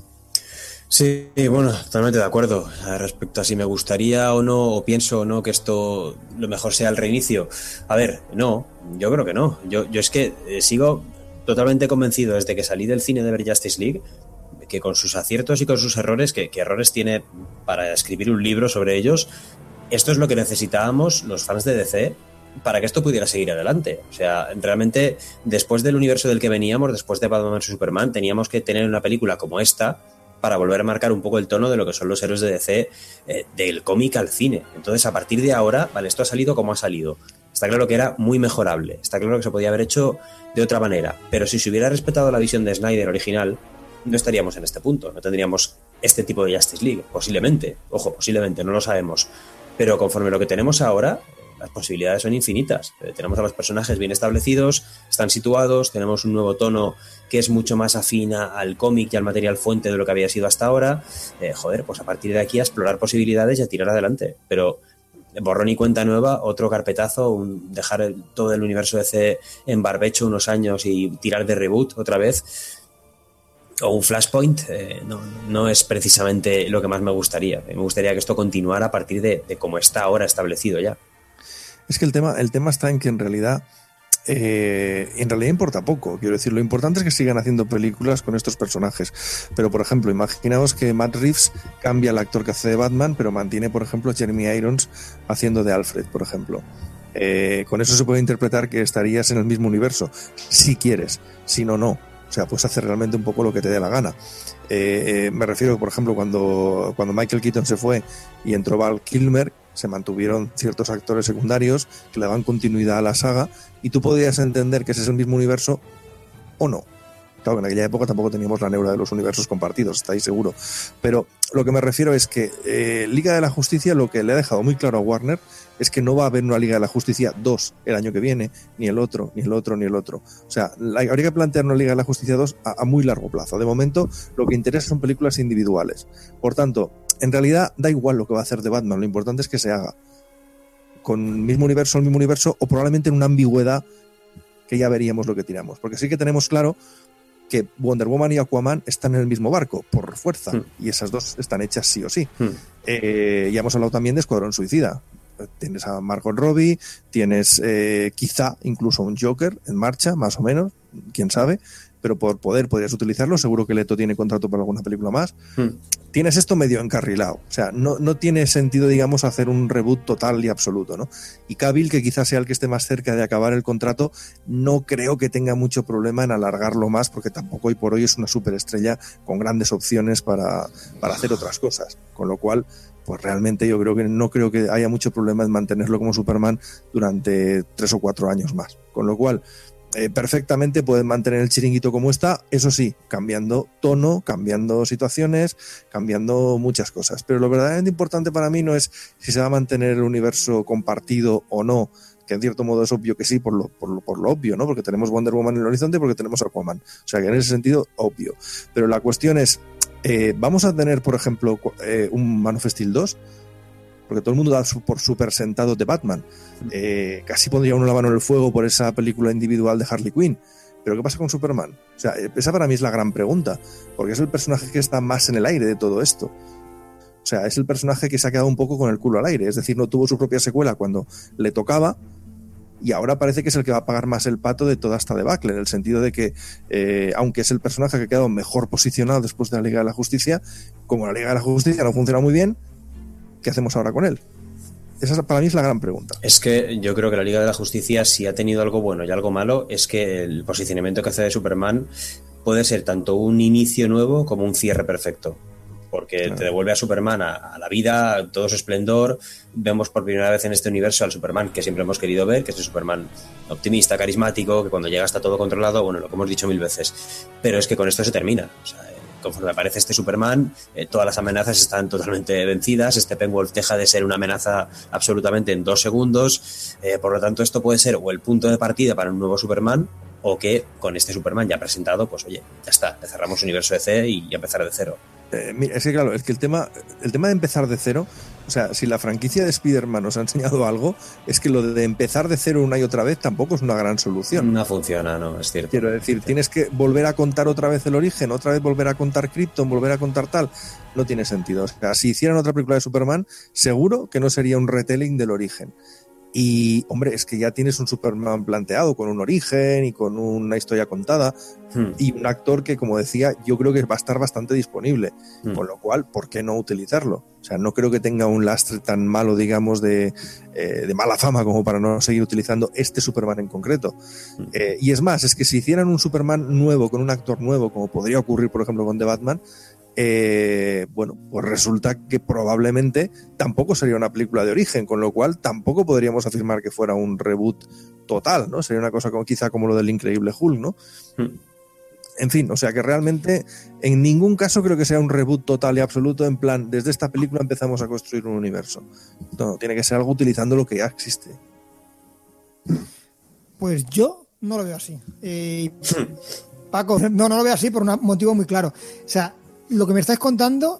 Sí, bueno, totalmente de acuerdo. Respecto a si me gustaría o no, o pienso o no que esto lo mejor sea el reinicio. A ver, no, yo creo que no. Yo es que sigo totalmente convencido desde que salí del cine de ver Justice League, que con sus aciertos y con sus errores, que errores tiene para escribir un libro sobre ellos, esto es lo que necesitábamos los fans de DC para que esto pudiera seguir adelante. O sea, realmente después del universo del que veníamos, después de Batman vs Superman, teníamos que tener una película como esta para volver a marcar un poco el tono de lo que son los héroes de DC, del cómic al cine. Entonces, a partir de ahora, vale, esto ha salido como ha salido. Está claro que era muy mejorable, está claro que se podía haber hecho de otra manera, pero si se hubiera respetado la visión de Snyder original, no estaríamos en este punto, no tendríamos este tipo de Justice League, posiblemente, ojo, posiblemente, no lo sabemos, pero conforme lo que tenemos ahora, las posibilidades son infinitas. Tenemos a los personajes bien establecidos, están situados, tenemos un nuevo tono que es mucho más afín al cómic y al material fuente de lo que había sido hasta ahora. Pues a partir de aquí a explorar posibilidades y a tirar adelante. Pero borrón y cuenta nueva, otro carpetazo, dejar todo el universo DC en barbecho unos años y tirar de reboot otra vez, o un Flashpoint, no es precisamente lo que más me gustaría. Me gustaría que esto continuara a partir de cómo está ahora establecido ya. Es que el tema está en que en realidad importa poco. Quiero decir, lo importante es que sigan haciendo películas con estos personajes. Pero, por ejemplo, imaginaos que Matt Reeves cambia al actor que hace de Batman, pero mantiene, por ejemplo, a Jeremy Irons haciendo de Alfred, por ejemplo. Con eso se puede interpretar que estarías en el mismo universo, si quieres, si no, no. O sea, puedes hacer realmente un poco lo que te dé la gana. Me refiero, por ejemplo, cuando Michael Keaton se fue y entró Val Kilmer, se mantuvieron ciertos actores secundarios que le daban continuidad a la saga y tú podías entender que ese es el mismo universo o no. Claro, en aquella época tampoco teníamos la neura de los universos compartidos, estáis seguro. Pero lo que me refiero es que Liga de la Justicia, lo que le ha dejado muy claro a Warner es que no va a haber una Liga de la Justicia 2 el año que viene, ni el otro, ni el otro, ni el otro. O sea, habría que plantear una Liga de la Justicia 2 a muy largo plazo. De momento, lo que interesa son películas individuales. Por tanto, en realidad da igual lo que va a hacer de Batman, lo importante es que se haga con el mismo universo, o probablemente en una ambigüedad que ya veríamos lo que tiramos. Porque sí que tenemos claro que Wonder Woman y Aquaman están en el mismo barco, por fuerza, y esas dos están hechas sí o sí. Ya hemos hablado también de Escuadrón Suicida. Tienes a Margot Robbie, tienes quizá incluso un Joker en marcha, más o menos, quién sabe, pero por poder podrías utilizarlo. Seguro que Leto tiene contrato para alguna película más. Tienes esto medio encarrilado, o sea, no tiene sentido, digamos, hacer un reboot total y absoluto, ¿no? Y Cavill, que quizás sea el que esté más cerca de acabar el contrato, no creo que tenga mucho problema en alargarlo más, porque tampoco hoy por hoy es una superestrella con grandes opciones para hacer otras cosas, con lo cual, pues realmente yo no creo que haya mucho problema en mantenerlo como Superman durante 3 o 4 años más, con lo cual perfectamente pueden mantener el chiringuito como está, eso sí, cambiando tono, cambiando situaciones, cambiando muchas cosas. Pero lo verdaderamente importante para mí no es si se va a mantener el universo compartido o no, que en cierto modo es obvio que sí, por lo obvio, ¿no? Porque tenemos Wonder Woman en el horizonte, porque tenemos Aquaman. O sea que en ese sentido, obvio. Pero la cuestión es, ¿vamos a tener, por ejemplo, un Man of Steel 2? Porque todo el mundo da por súper sentado de Batman. Casi pondría uno la mano en el fuego por esa película individual de Harley Quinn. Pero ¿qué pasa con Superman? O sea, esa para mí es la gran pregunta, porque es el personaje que está más en el aire de todo esto. O sea, es el personaje que se ha quedado un poco con el culo al aire, es decir, no tuvo su propia secuela cuando le tocaba, y ahora parece que es el que va a pagar más el pato de toda esta debacle, en el sentido de que, aunque es el personaje que ha quedado mejor posicionado después de la Liga de la Justicia, como la Liga de la Justicia no funciona muy bien, ¿qué hacemos ahora con él? Esa para mí es la gran pregunta. Es que yo creo que la Liga de la Justicia, si ha tenido algo bueno y algo malo, es que el posicionamiento que hace de Superman puede ser tanto un inicio nuevo como un cierre perfecto. Porque claro, te devuelve a Superman a la vida, a todo su esplendor. Vemos por primera vez en este universo al Superman que siempre hemos querido ver, que es el Superman optimista, carismático, que cuando llega está todo controlado, bueno, lo que hemos dicho 1000 veces. Pero es que con esto se termina. O sea, conforme aparece este Superman, todas las amenazas están totalmente vencidas. Steppenwolf deja de ser una amenaza absolutamente en 2 segundos. Por lo tanto, esto puede ser o el punto de partida para un nuevo Superman, o que con este Superman ya presentado, pues oye, ya está, cerramos universo DC y empezar de cero. Mira, es que claro, es que el tema de empezar de cero, o sea, si la franquicia de Spider-Man nos ha enseñado algo, es que lo de empezar de cero una y otra vez tampoco es una gran solución. No funciona, no, es cierto. Quiero decir, tienes que volver a contar otra vez el origen, otra vez volver a contar Krypton, volver a contar tal. No tiene sentido. O sea, si hicieran otra película de Superman, seguro que no sería un retelling del origen. Y, hombre, es que ya tienes un Superman planteado con un origen y con una historia contada y un actor que, como decía, yo creo que va a estar bastante disponible. Con lo cual, ¿por qué no utilizarlo? O sea, no creo que tenga un lastre tan malo, digamos, de mala fama como para no seguir utilizando este Superman en concreto. Y es más, es que si hicieran un Superman nuevo con un actor nuevo, como podría ocurrir, por ejemplo, con The Batman, bueno, pues resulta que probablemente tampoco sería una película de origen, con lo cual tampoco podríamos afirmar que fuera un reboot total, ¿no? Sería una cosa como, quizá como lo del Increíble Hulk, ¿no? En fin, o sea que realmente en ningún caso creo que sea un reboot total y absoluto, en plan, desde esta película empezamos a construir un universo. No, tiene que ser algo utilizando lo que ya existe. Pues yo no lo veo así. Paco, no lo veo así por un motivo muy claro. O sea, lo que me estáis contando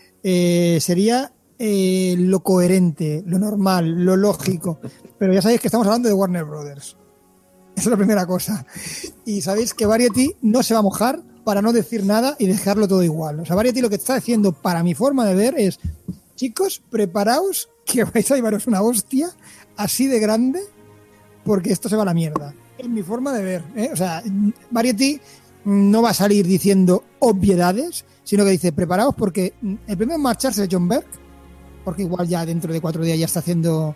sería lo coherente, lo normal, lo lógico. Pero ya sabéis que estamos hablando de Warner Brothers. Esa es la primera cosa. Y sabéis que Variety no se va a mojar para no decir nada y dejarlo todo igual. O sea, Variety lo que está haciendo, para mi forma de ver, es: chicos, preparaos que vais a llevaros una hostia así de grande, porque esto se va a la mierda. Es mi forma de ver, ¿eh? O sea, Variety no va a salir diciendo obviedades, sino que dice: preparaos, porque el primero en marcharse es John Berg, porque igual ya dentro de 4 días ya está haciendo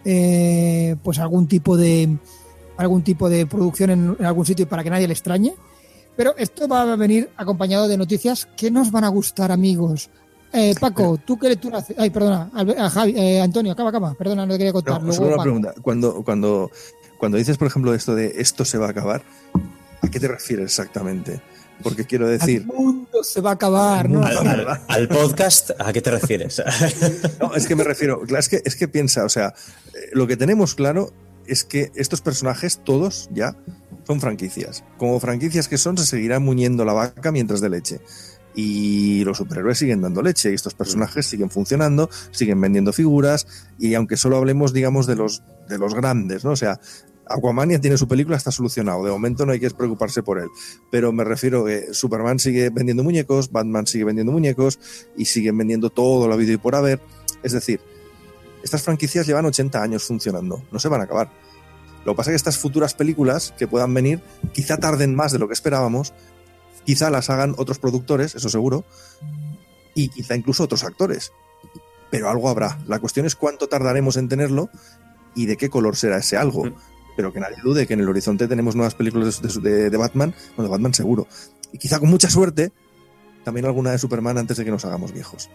pues algún tipo de producción en algún sitio para que nadie le extrañe. Pero esto va a venir acompañado de noticias que nos van a gustar, amigos. Paco, ¿tú qué lectura haces? Ay, perdona, Javi, Antonio, acaba. Perdona, no te quería contar. No, solo una pregunta. Cuando dices, por ejemplo, esto de esto se va a acabar, ¿a qué te refieres exactamente? Porque quiero decir... El mundo se va a acabar, ¿no? Al podcast, ¿a qué te refieres? No, es que me refiero... Es que piensa, o sea, lo que tenemos claro es que estos personajes, todos ya, son franquicias. Como franquicias que son, se seguirá muñendo la vaca mientras dé leche. Y los superhéroes siguen dando leche y estos personajes siguen funcionando, siguen vendiendo figuras, y aunque solo hablemos, digamos, de los grandes, ¿no? O sea, Aquaman ya tiene su película, está solucionado, de momento no hay que preocuparse por él, pero me refiero que Superman sigue vendiendo muñecos, Batman sigue vendiendo muñecos y siguen vendiendo todo lo habido y por haber. Es decir, estas franquicias llevan 80 años funcionando, no se van a acabar. Lo que pasa es que estas futuras películas que puedan venir quizá tarden más de lo que esperábamos, quizá las hagan otros productores, eso seguro, y quizá incluso otros actores. Pero algo habrá. La cuestión es cuánto tardaremos en tenerlo y de qué color será ese algo. Pero que nadie dude que en el horizonte tenemos nuevas películas de Batman, no, de Batman seguro. Y quizá con mucha suerte también alguna de Superman antes de que nos hagamos viejos.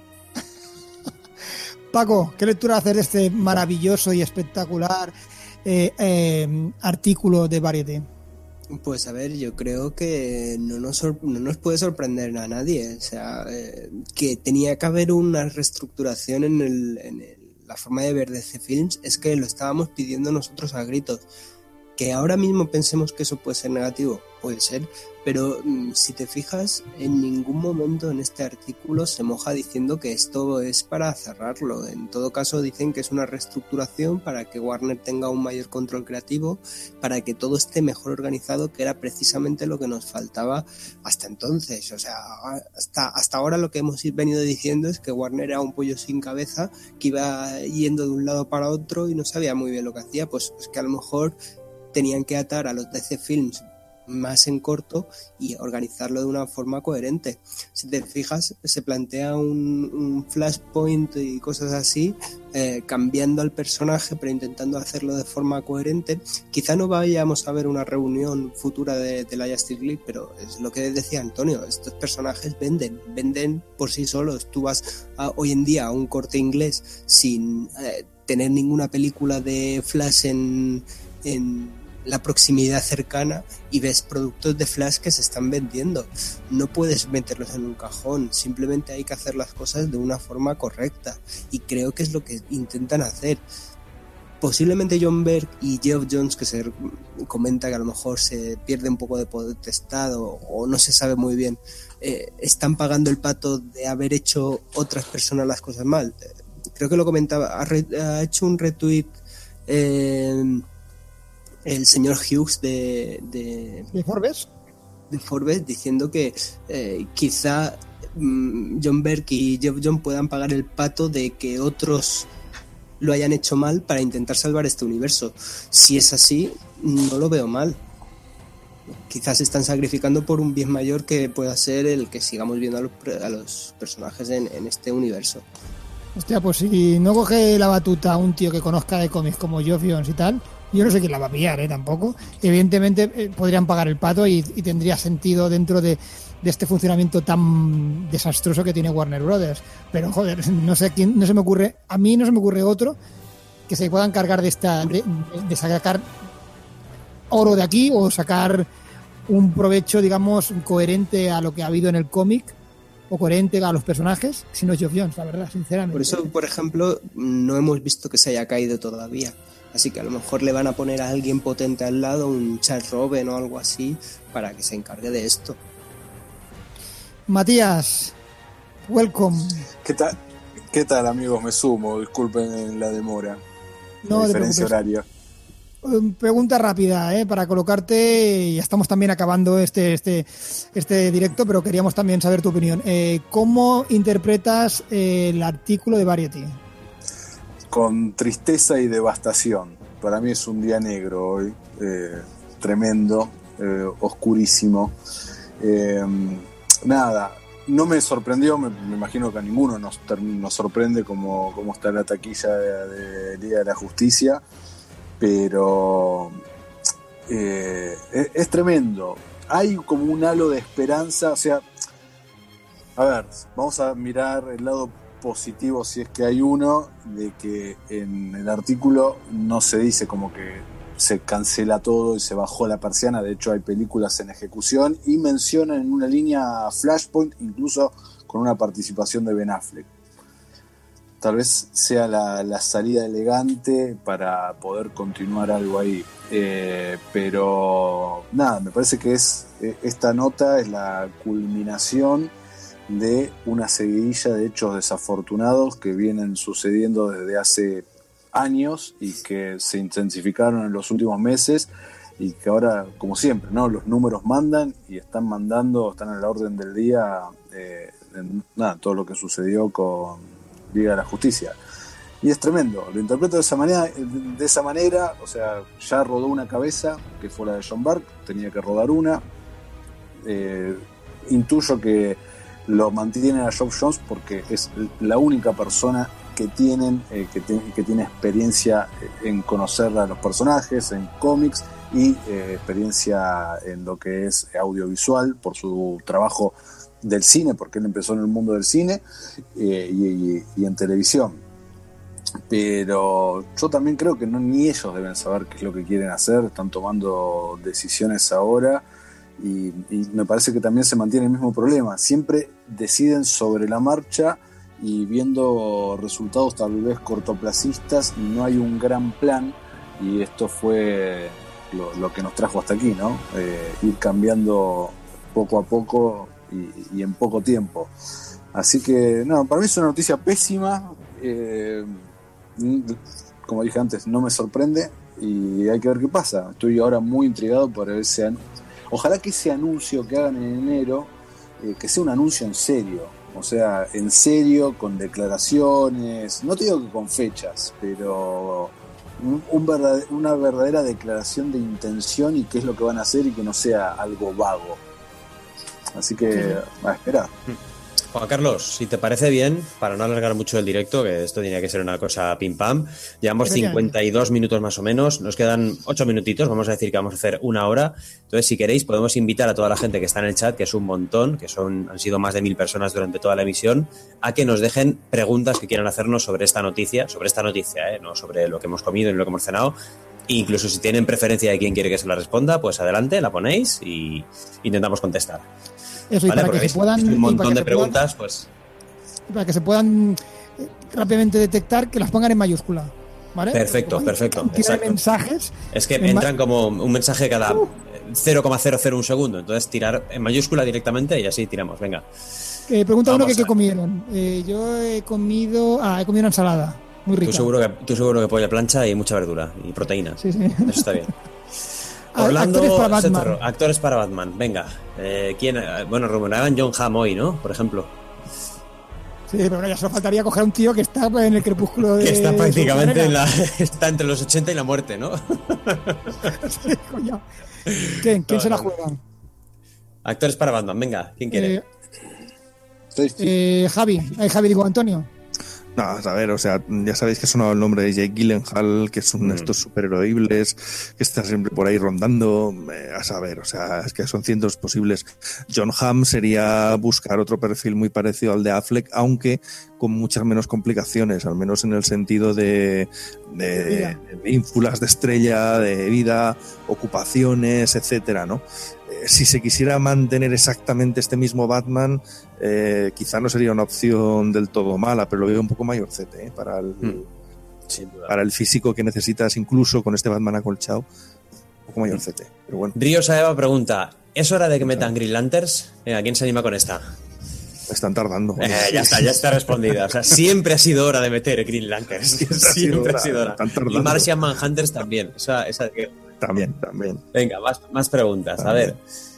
Paco, ¿qué lectura hacer de este maravilloso y espectacular artículo de Variety? Pues a ver, yo creo que no nos puede sorprender a nadie. O sea, que tenía que haber una reestructuración en la forma de ver DC Films, es que lo estábamos pidiendo nosotros a gritos. Que ahora mismo pensemos que eso puede ser negativo, puede ser, pero si te fijas, en ningún momento en este artículo se moja diciendo que esto es para cerrarlo. En todo caso dicen que es una reestructuración para que Warner tenga un mayor control creativo, para que todo esté mejor organizado, que era precisamente lo que nos faltaba hasta entonces. O sea, hasta ahora lo que hemos venido diciendo es que Warner era un pollo sin cabeza, que iba yendo de un lado para otro y no sabía muy bien lo que hacía. Pues que a lo mejor tenían que atar a los DC Films más en corto y organizarlo de una forma coherente. Si te fijas, se plantea un flashpoint y cosas así, cambiando al personaje pero intentando hacerlo de forma coherente. Quizá no vayamos a ver una reunión futura de la Justice League, pero es lo que decía Antonio, estos personajes venden por sí solos. Tú vas hoy en día a un Corte Inglés sin tener ninguna película de Flash en la proximidad cercana y ves productos de Flash que se están vendiendo. No puedes meterlos en un cajón, simplemente hay que hacer las cosas de una forma correcta, y creo que es lo que intentan hacer. Posiblemente John Berg y Geoff Johns, que se comenta que a lo mejor se pierde un poco de potestad o no se sabe muy bien, están pagando el pato de haber hecho otras personas las cosas mal. Creo que lo comentaba, ha hecho un retweet el señor Hughes de Forbes, diciendo que quizá John Berg y Geoff Johns puedan pagar el pato de que otros lo hayan hecho mal para intentar salvar este universo. Si es así, no lo veo mal. Quizás se están sacrificando por un bien mayor que pueda ser el que sigamos viendo a los personajes en este universo. Hostia, pues si no coge la batuta un tío que conozca de cómics como Geoff Johns y tal, yo no sé quién la va a pillar, tampoco. Evidentemente podrían pagar el pato y tendría sentido dentro de este funcionamiento tan desastroso que tiene Warner Brothers. Pero joder, a mí no se me ocurre otro que se pueda encargar de sacar oro de aquí o sacar un provecho, digamos, coherente a lo que ha habido en el cómic o coherente a los personajes si no es Geoff Johns, la verdad, sinceramente. Por eso, por ejemplo, no hemos visto que se haya caído todavía. Así que a lo mejor le van a poner a alguien potente al lado, un Charles Roven o algo así, para que se encargue de esto. Matías, welcome. ¿Qué tal, amigos? Me sumo, disculpen la demora. No la te diferencia preocupes. horaria. Pregunta rápida, para colocarte, ya estamos también acabando este directo, pero queríamos también saber tu opinión. ¿Cómo interpretas el artículo de Variety? Con tristeza y devastación. Para mí es un día negro hoy, tremendo, oscurísimo. Nada, no me sorprendió, me imagino que a ninguno nos sorprende cómo está la taquilla de Liga de la Justicia, pero es tremendo. Hay como un halo de esperanza, o sea, a ver, vamos a mirar el lado positivo, si es que hay uno, de que en el artículo no se dice como que se cancela todo y se bajó la persiana. De hecho hay películas en ejecución y mencionan en una línea Flashpoint, incluso con una participación de Ben Affleck. Tal vez sea la salida elegante para poder continuar algo ahí, pero nada, me parece que esta nota es la culminación de una seguidilla de hechos desafortunados que vienen sucediendo desde hace años y que se intensificaron en los últimos meses y que ahora, como siempre, ¿no? Los números mandan y están a la orden del día todo lo que sucedió con Liga de la Justicia. Y es tremendo, lo interpreto de esa manera, o sea, ya rodó una cabeza, que fue la de John Bark, tenía que rodar una. Intuyo que lo mantienen a Geoff Johns porque es la única persona que tiene experiencia en conocer a los personajes, en cómics y experiencia en lo que es audiovisual por su trabajo del cine, porque él empezó en el mundo del cine y en televisión. Pero yo también creo que ni ellos deben saber qué es lo que quieren hacer, están tomando decisiones ahora. Y me parece que también se mantiene el mismo problema. Siempre deciden sobre la marcha y viendo resultados tal vez cortoplacistas y no hay un gran plan. Y esto fue lo que nos trajo hasta aquí, ¿no? Ir cambiando poco a poco y en poco tiempo. Así que, no, para mí es una noticia pésima. Como dije antes, no me sorprende y hay que ver qué pasa. Estoy ahora muy intrigado por ver ojalá que ese anuncio que hagan en enero, que sea un anuncio en serio, o sea, en serio, con declaraciones, no te digo que con fechas, pero una verdadera declaración de intención y qué es lo que van a hacer y que no sea algo vago. Así que a esperar. Juan Carlos, si te parece bien, para no alargar mucho el directo, que esto tenía que ser una cosa pim pam, llevamos 52 minutos más o menos, nos quedan 8 minutitos, vamos a decir que vamos a hacer una hora. Entonces, si queréis, podemos invitar a toda la gente que está en el chat, que es un montón, han sido más de 1000 personas durante toda la emisión, a que nos dejen preguntas que quieran hacernos sobre esta noticia, no sobre lo que hemos comido y lo que hemos cenado. E incluso si tienen preferencia de quién quiere que se la responda, pues adelante, la ponéis y intentamos contestar. Eso, ¿vale? y para que se puedan, un montón de preguntas, pues para que se puedan rápidamente detectar, que las pongan en mayúscula, ¿vale? Perfecto. Exacto. Mensajes. Es que entran como un mensaje cada 0,001 segundo, entonces tirar en mayúscula directamente y así tiramos, venga. Pregunta uno que qué comieron. Yo he comido una ensalada, muy rica. Tú seguro que pollo a plancha y mucha verdura y proteína. Sí. Eso está bien. Orlando actores para Batman. Venga, ¿quién? Bueno, rumoraban John Hamm hoy, ¿no? Por ejemplo. Sí, pero bueno, ya solo faltaría coger a un tío que está en el crepúsculo de... Que está prácticamente está entre los 80 y la muerte, ¿no? Sí, coño. ¿Quién se la juega? Actores para Batman, venga, ¿quién quiere? Javi, digo Antonio. No, a ver, o sea, ya sabéis que ha sonado el nombre de Jake Gyllenhaal, que es uno de estos superheroíbles, que está siempre por ahí rondando, a saber, o sea, es que son cientos posibles. John Hamm sería buscar otro perfil muy parecido al de Affleck, aunque con muchas menos complicaciones, al menos en el sentido de ínfulas de estrella, de vida, ocupaciones, etcétera, ¿no? si se quisiera mantener exactamente este mismo Batman, quizá no sería una opción del todo mala, pero lo veo un poco mayorcete, para el físico que necesitas, incluso con este Batman acolchado, un poco mayorcete. Pero bueno. Río Saeva pregunta: ¿es hora de que metan Green Lanterns? Venga, ¿quién se anima con esta? Están tardando. Ya está respondida. O sea, siempre ha sido hora de meter Green Lanterns. Siempre ha sido hora. Y Martian Manhunters también. Esa También. Venga, más preguntas. A ver.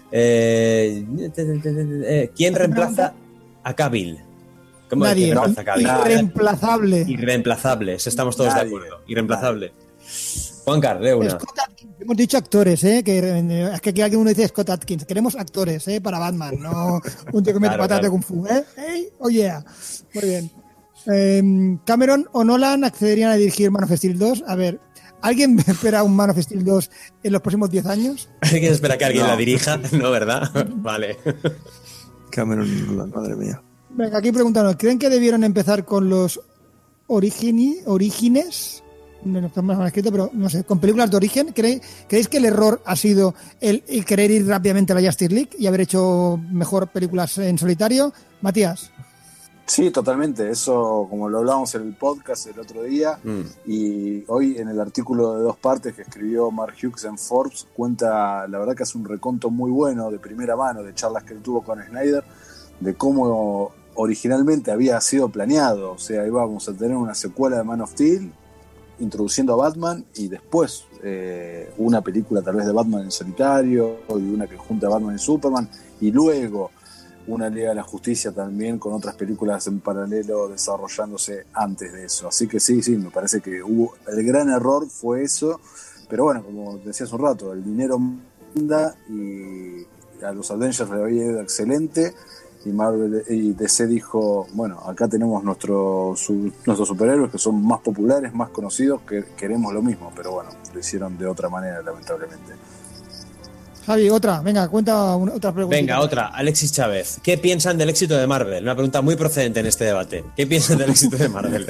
¿Quién reemplaza a Cavill? ¿Cómo Nadie. reemplaza a Cavill? Irreemplazable. Irreemplazables, estamos todos de acuerdo. Irreemplazable. Juancar, de una. Scott Adkins. Hemos dicho actores, es que aquí alguien uno dice Scott Adkins. Queremos actores, para Batman, no un tío que mete patatas de Kung Fu, Hey, oh yeah. Muy bien. Cameron o Nolan accederían a dirigir Man of Steel 2. A ver, ¿alguien espera un Man of Steel 2 en los próximos 10 años? ¿Alguien espera que alguien la dirija? No, ¿verdad? Vale. Cameron y Nolan, madre mía. Venga, aquí preguntanos, ¿creen que debieron empezar con los orígenes? No me han escrito, pero no sé, con películas de origen. ¿Creéis que el error ha sido el querer ir rápidamente a la Justice League y haber hecho mejor películas en solitario? Matías. Sí, totalmente. Eso, como lo hablábamos en el podcast el otro día, y hoy en el artículo de 2 partes que escribió Mark Hughes en Forbes, cuenta, la verdad que hace un reconto muy bueno de primera mano de charlas que él tuvo con Snyder, de cómo originalmente había sido planeado. O sea, íbamos a tener una secuela de Man of Steel, introduciendo a Batman, y después una película tal vez de Batman en solitario, y una que junta a Batman y Superman, y luego una Liga de la Justicia también, con otras películas en paralelo desarrollándose antes de eso. Así que sí, me parece que el gran error fue eso, pero bueno, como decía hace un rato, el dinero manda, y a los Avengers le había ido excelente, y Marvel y DC dijo, bueno, acá tenemos nuestros superhéroes que son más populares, más conocidos, que queremos lo mismo, pero bueno, lo hicieron de otra manera, lamentablemente. Javi, cuenta otra pregunta. Venga, otra. Alexis Chávez. ¿Qué piensan del éxito de Marvel? Una pregunta muy procedente en este debate. ¿Qué piensan del éxito de Marvel?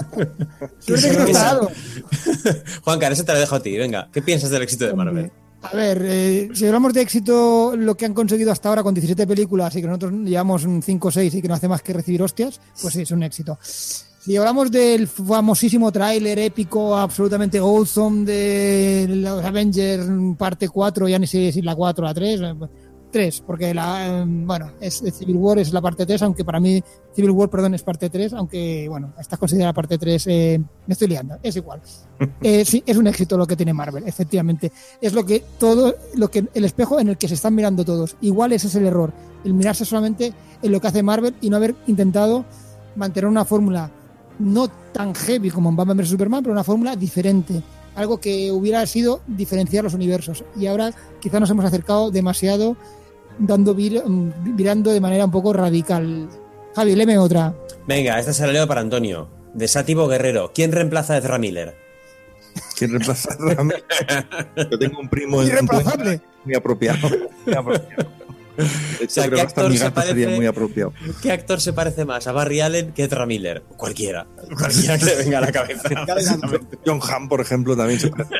Juancar, ese te lo dejo a ti. Venga, ¿qué piensas del éxito de Marvel? A ver, si hablamos de éxito, lo que han conseguido hasta ahora con 17 películas y que nosotros llevamos 5 o 6 y que no hace más que recibir hostias, pues sí, es un éxito. Si hablamos del famosísimo tráiler épico, absolutamente awesome de los Avengers parte 4, ya ni sé si la 4 o la 3, porque es Civil War, es la parte 3, aunque para mí Civil War, es parte 3, aunque bueno, está considerada parte 3, me estoy liando, es igual. Sí, es un éxito lo que tiene Marvel, efectivamente. Es el espejo en el que se están mirando todos. Igual ese es el error, el mirarse solamente en lo que hace Marvel y no haber intentado mantener una fórmula no tan heavy como en Batman vs Superman, pero una fórmula diferente, algo que hubiera sido diferenciar los universos, y ahora quizá nos hemos acercado demasiado, virando de manera un poco radical. Javi, léeme otra. Venga, esta se la leo para Antonio, de Sátivo Guerrero. ¿Quién reemplaza a Ezra Miller? ¿Quién reemplaza a Ezra Miller? Yo tengo un primo irreemplazable, muy apropiado. De hecho, creo que hasta mi gato sería muy apropiado. ¿Qué actor se parece más a Barry Allen que a Ezra Miller? Cualquiera que le venga a la cabeza. John Hamm, por ejemplo, también se parece.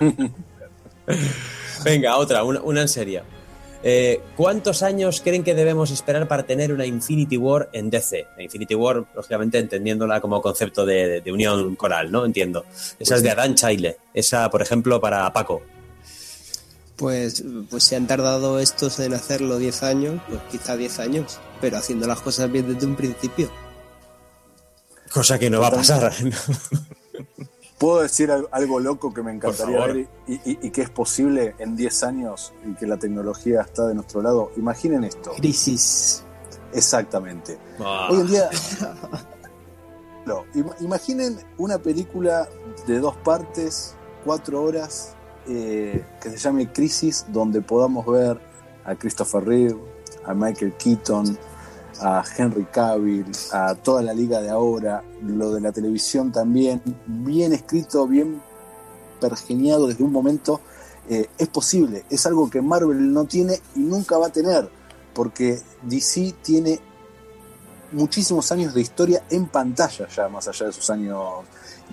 Venga, otra, una en serio. ¿Cuántos años creen que debemos esperar para tener una Infinity War en DC? Infinity War, lógicamente, entendiéndola como concepto de unión coral, ¿no? Entiendo. Esa es de Adán Chaile. Esa, por ejemplo, para Paco. Pues si han tardado estos en hacerlo 10 años, pues quizá 10 años, pero haciendo las cosas bien desde un principio. Cosa que no va a pasar. ¿Puedo decir algo loco que me encantaría ver y que es posible en 10 años y que la tecnología está de nuestro lado? Imaginen esto. Crisis. Exactamente. Hoy en día... No, imaginen una película de 2 partes, 4 horas... que se llame Crisis, donde podamos ver a Christopher Reeve, a Michael Keaton, a Henry Cavill, a toda la liga de ahora, lo de la televisión también, bien escrito, bien pergeniado desde un momento. Es posible, es algo que Marvel no tiene y nunca va a tener, porque DC tiene muchísimos años de historia en pantalla ya, más allá de sus años, y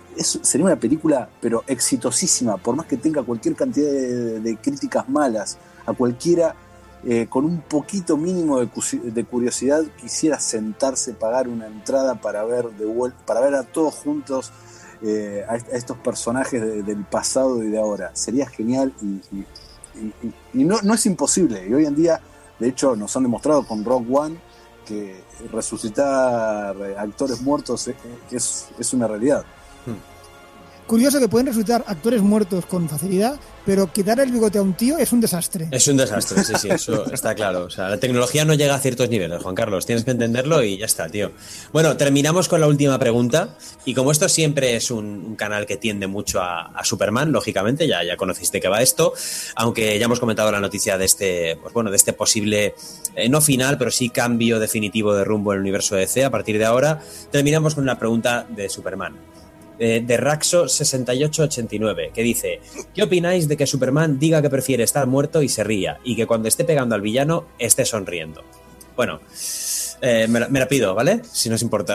sería una película, pero exitosísima, por más que tenga cualquier cantidad de críticas malas. A cualquiera con un poquito mínimo de curiosidad quisiera sentarse, pagar una entrada para ver a todos juntos a estos personajes del pasado y de ahora. Sería genial y no es imposible. Y hoy en día, de hecho, nos han demostrado con Rogue One que resucitar actores muertos es una realidad. Curioso que pueden resucitar actores muertos con facilidad, pero quitar el bigote a un tío es un desastre. Es un desastre, sí, eso está claro. O sea, la tecnología no llega a ciertos niveles, Juan Carlos, tienes que entenderlo y ya está, tío. Bueno, terminamos con la última pregunta, y como esto siempre es un canal que tiende mucho a Superman, lógicamente, ya conociste que va esto, aunque ya hemos comentado la noticia de este posible, no final, pero sí cambio definitivo de rumbo en el universo de DC a partir de ahora, terminamos con una pregunta de Superman. De Raxo6889, que dice: ¿qué opináis de que Superman diga que prefiere estar muerto y se ría, y que cuando esté pegando al villano esté sonriendo? Bueno, me la pido, ¿vale? Si no os importa.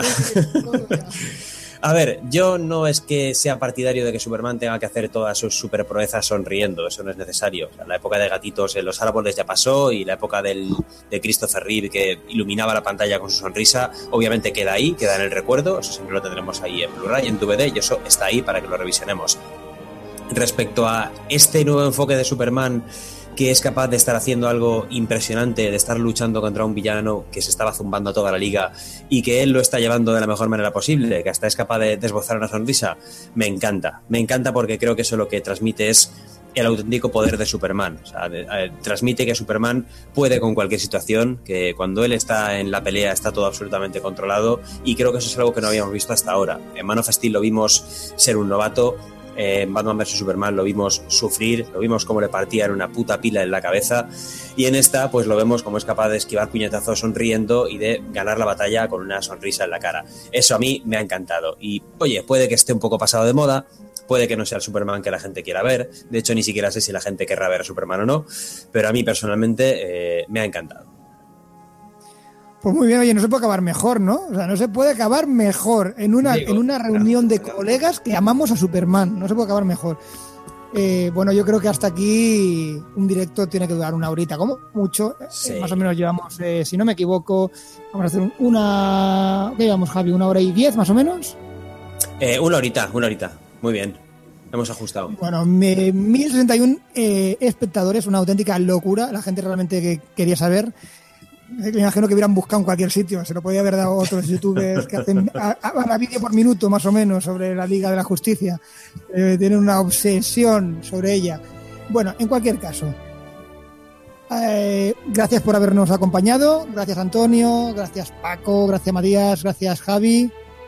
A ver, yo no es que sea partidario de que Superman tenga que hacer todas sus superproezas sonriendo, eso no es necesario. O sea, la época de gatitos en los árboles ya pasó, y la época de Christopher Reeve, que iluminaba la pantalla con su sonrisa, obviamente queda ahí, queda en el recuerdo, eso siempre lo tendremos ahí en Blu-ray, en DVD, y eso está ahí para que lo revisionemos. Respecto a este nuevo enfoque de Superman, que es capaz de estar haciendo algo impresionante, de estar luchando contra un villano que se estaba zumbando a toda la liga y que él lo está llevando de la mejor manera posible, que hasta es capaz de esbozar una sonrisa, me encanta porque creo que eso lo que transmite es el auténtico poder de Superman. O sea, transmite que Superman puede con cualquier situación, que cuando él está en la pelea está todo absolutamente controlado, y creo que eso es algo que no habíamos visto hasta ahora. En Man of Steel lo vimos ser un novato, en Batman vs Superman lo vimos sufrir, lo vimos como le partían una puta pila en la cabeza, y en esta pues lo vemos como es capaz de esquivar puñetazos sonriendo y de ganar la batalla con una sonrisa en la cara. Eso a mí me ha encantado, y oye, puede que esté un poco pasado de moda, puede que no sea el Superman que la gente quiera ver, de hecho ni siquiera sé si la gente querrá ver a Superman o no, pero a mí personalmente me ha encantado. Pues muy bien, oye, no se puede acabar mejor, ¿no? O sea, no se puede acabar mejor en una reunión de colegas que amamos a Superman. No se puede acabar mejor. Bueno, yo creo que hasta aquí un directo tiene que durar una horita, como mucho. Sí. Más o menos llevamos, si no me equivoco, vamos a hacer ¿qué llevamos, Javi? ¿1 hora y 10 más o menos? Una horita. Muy bien. Hemos ajustado. Bueno, 1061 espectadores, una auténtica locura. La gente realmente que quería saber. Me imagino que hubieran buscado en cualquier sitio, se lo podía haber dado a otros youtubers que hacen a vídeo por minuto más o menos sobre la Liga de la Justicia, tienen una obsesión sobre ella. Bueno, en cualquier caso, gracias por habernos acompañado, gracias Antonio, gracias Paco, gracias Matías, gracias Javi,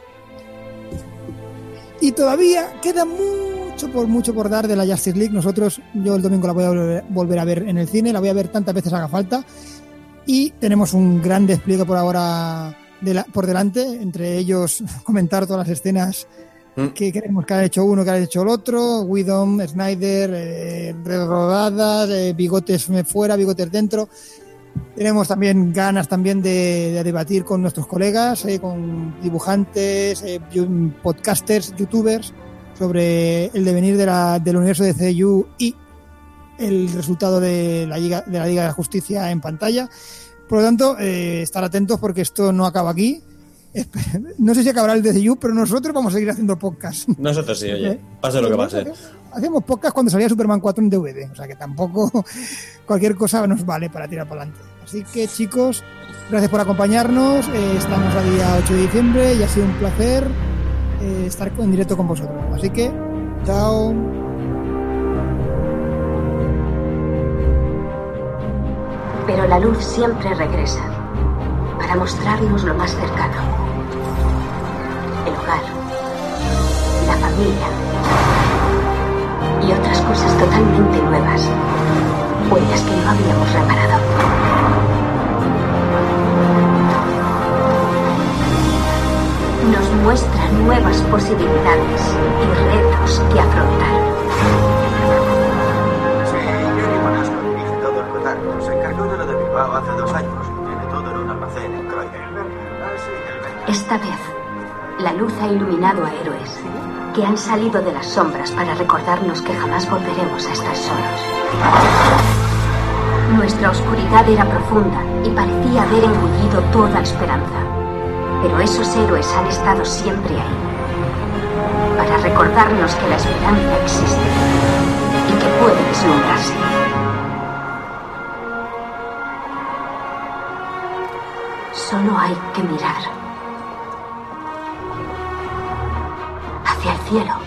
y todavía queda mucho por dar de la Justice League. Yo el domingo la voy a volver a ver en el cine, la voy a ver tantas veces haga falta. Y tenemos un gran despliegue por ahora por delante, entre ellos comentar todas las escenas que queremos que haya hecho uno, que haya hecho el otro, Whedon, Snyder, rodadas, bigotes fuera, bigotes dentro. Tenemos también ganas también de debatir con nuestros colegas, con dibujantes, podcasters, youtubers, sobre el devenir del universo de CU y el resultado de la Liga de la Justicia en pantalla. Por lo tanto, estar atentos porque esto no acaba aquí. No sé si acabará el DCU, pero nosotros vamos a seguir haciendo podcast. Nosotros sí, oye, pase lo que pase. Hacemos podcast cuando salía Superman 4 en DVD, o sea que tampoco cualquier cosa nos vale para tirar para adelante. Así que, chicos, gracias por acompañarnos. Estamos a día 8 de diciembre y ha sido un placer estar en directo con vosotros. Así que, chao. Pero la luz siempre regresa para mostrarnos lo más cercano: el hogar, la familia y otras cosas totalmente nuevas, huellas que no habíamos reparado. Nos muestra nuevas posibilidades y retos que afrontar. Se encargó de lo de Bilbao hace 2 años. Tiene todo en un almacén en Croydon. Esta vez La luz ha iluminado a héroes que han salido de las sombras para recordarnos que jamás volveremos a estar solos. Nuestra oscuridad era profunda y parecía haber engullido toda esperanza. Pero esos héroes han estado siempre ahí, para recordarnos que la esperanza existe y que puede deslumbrarse. Solo hay que mirar hacia el cielo.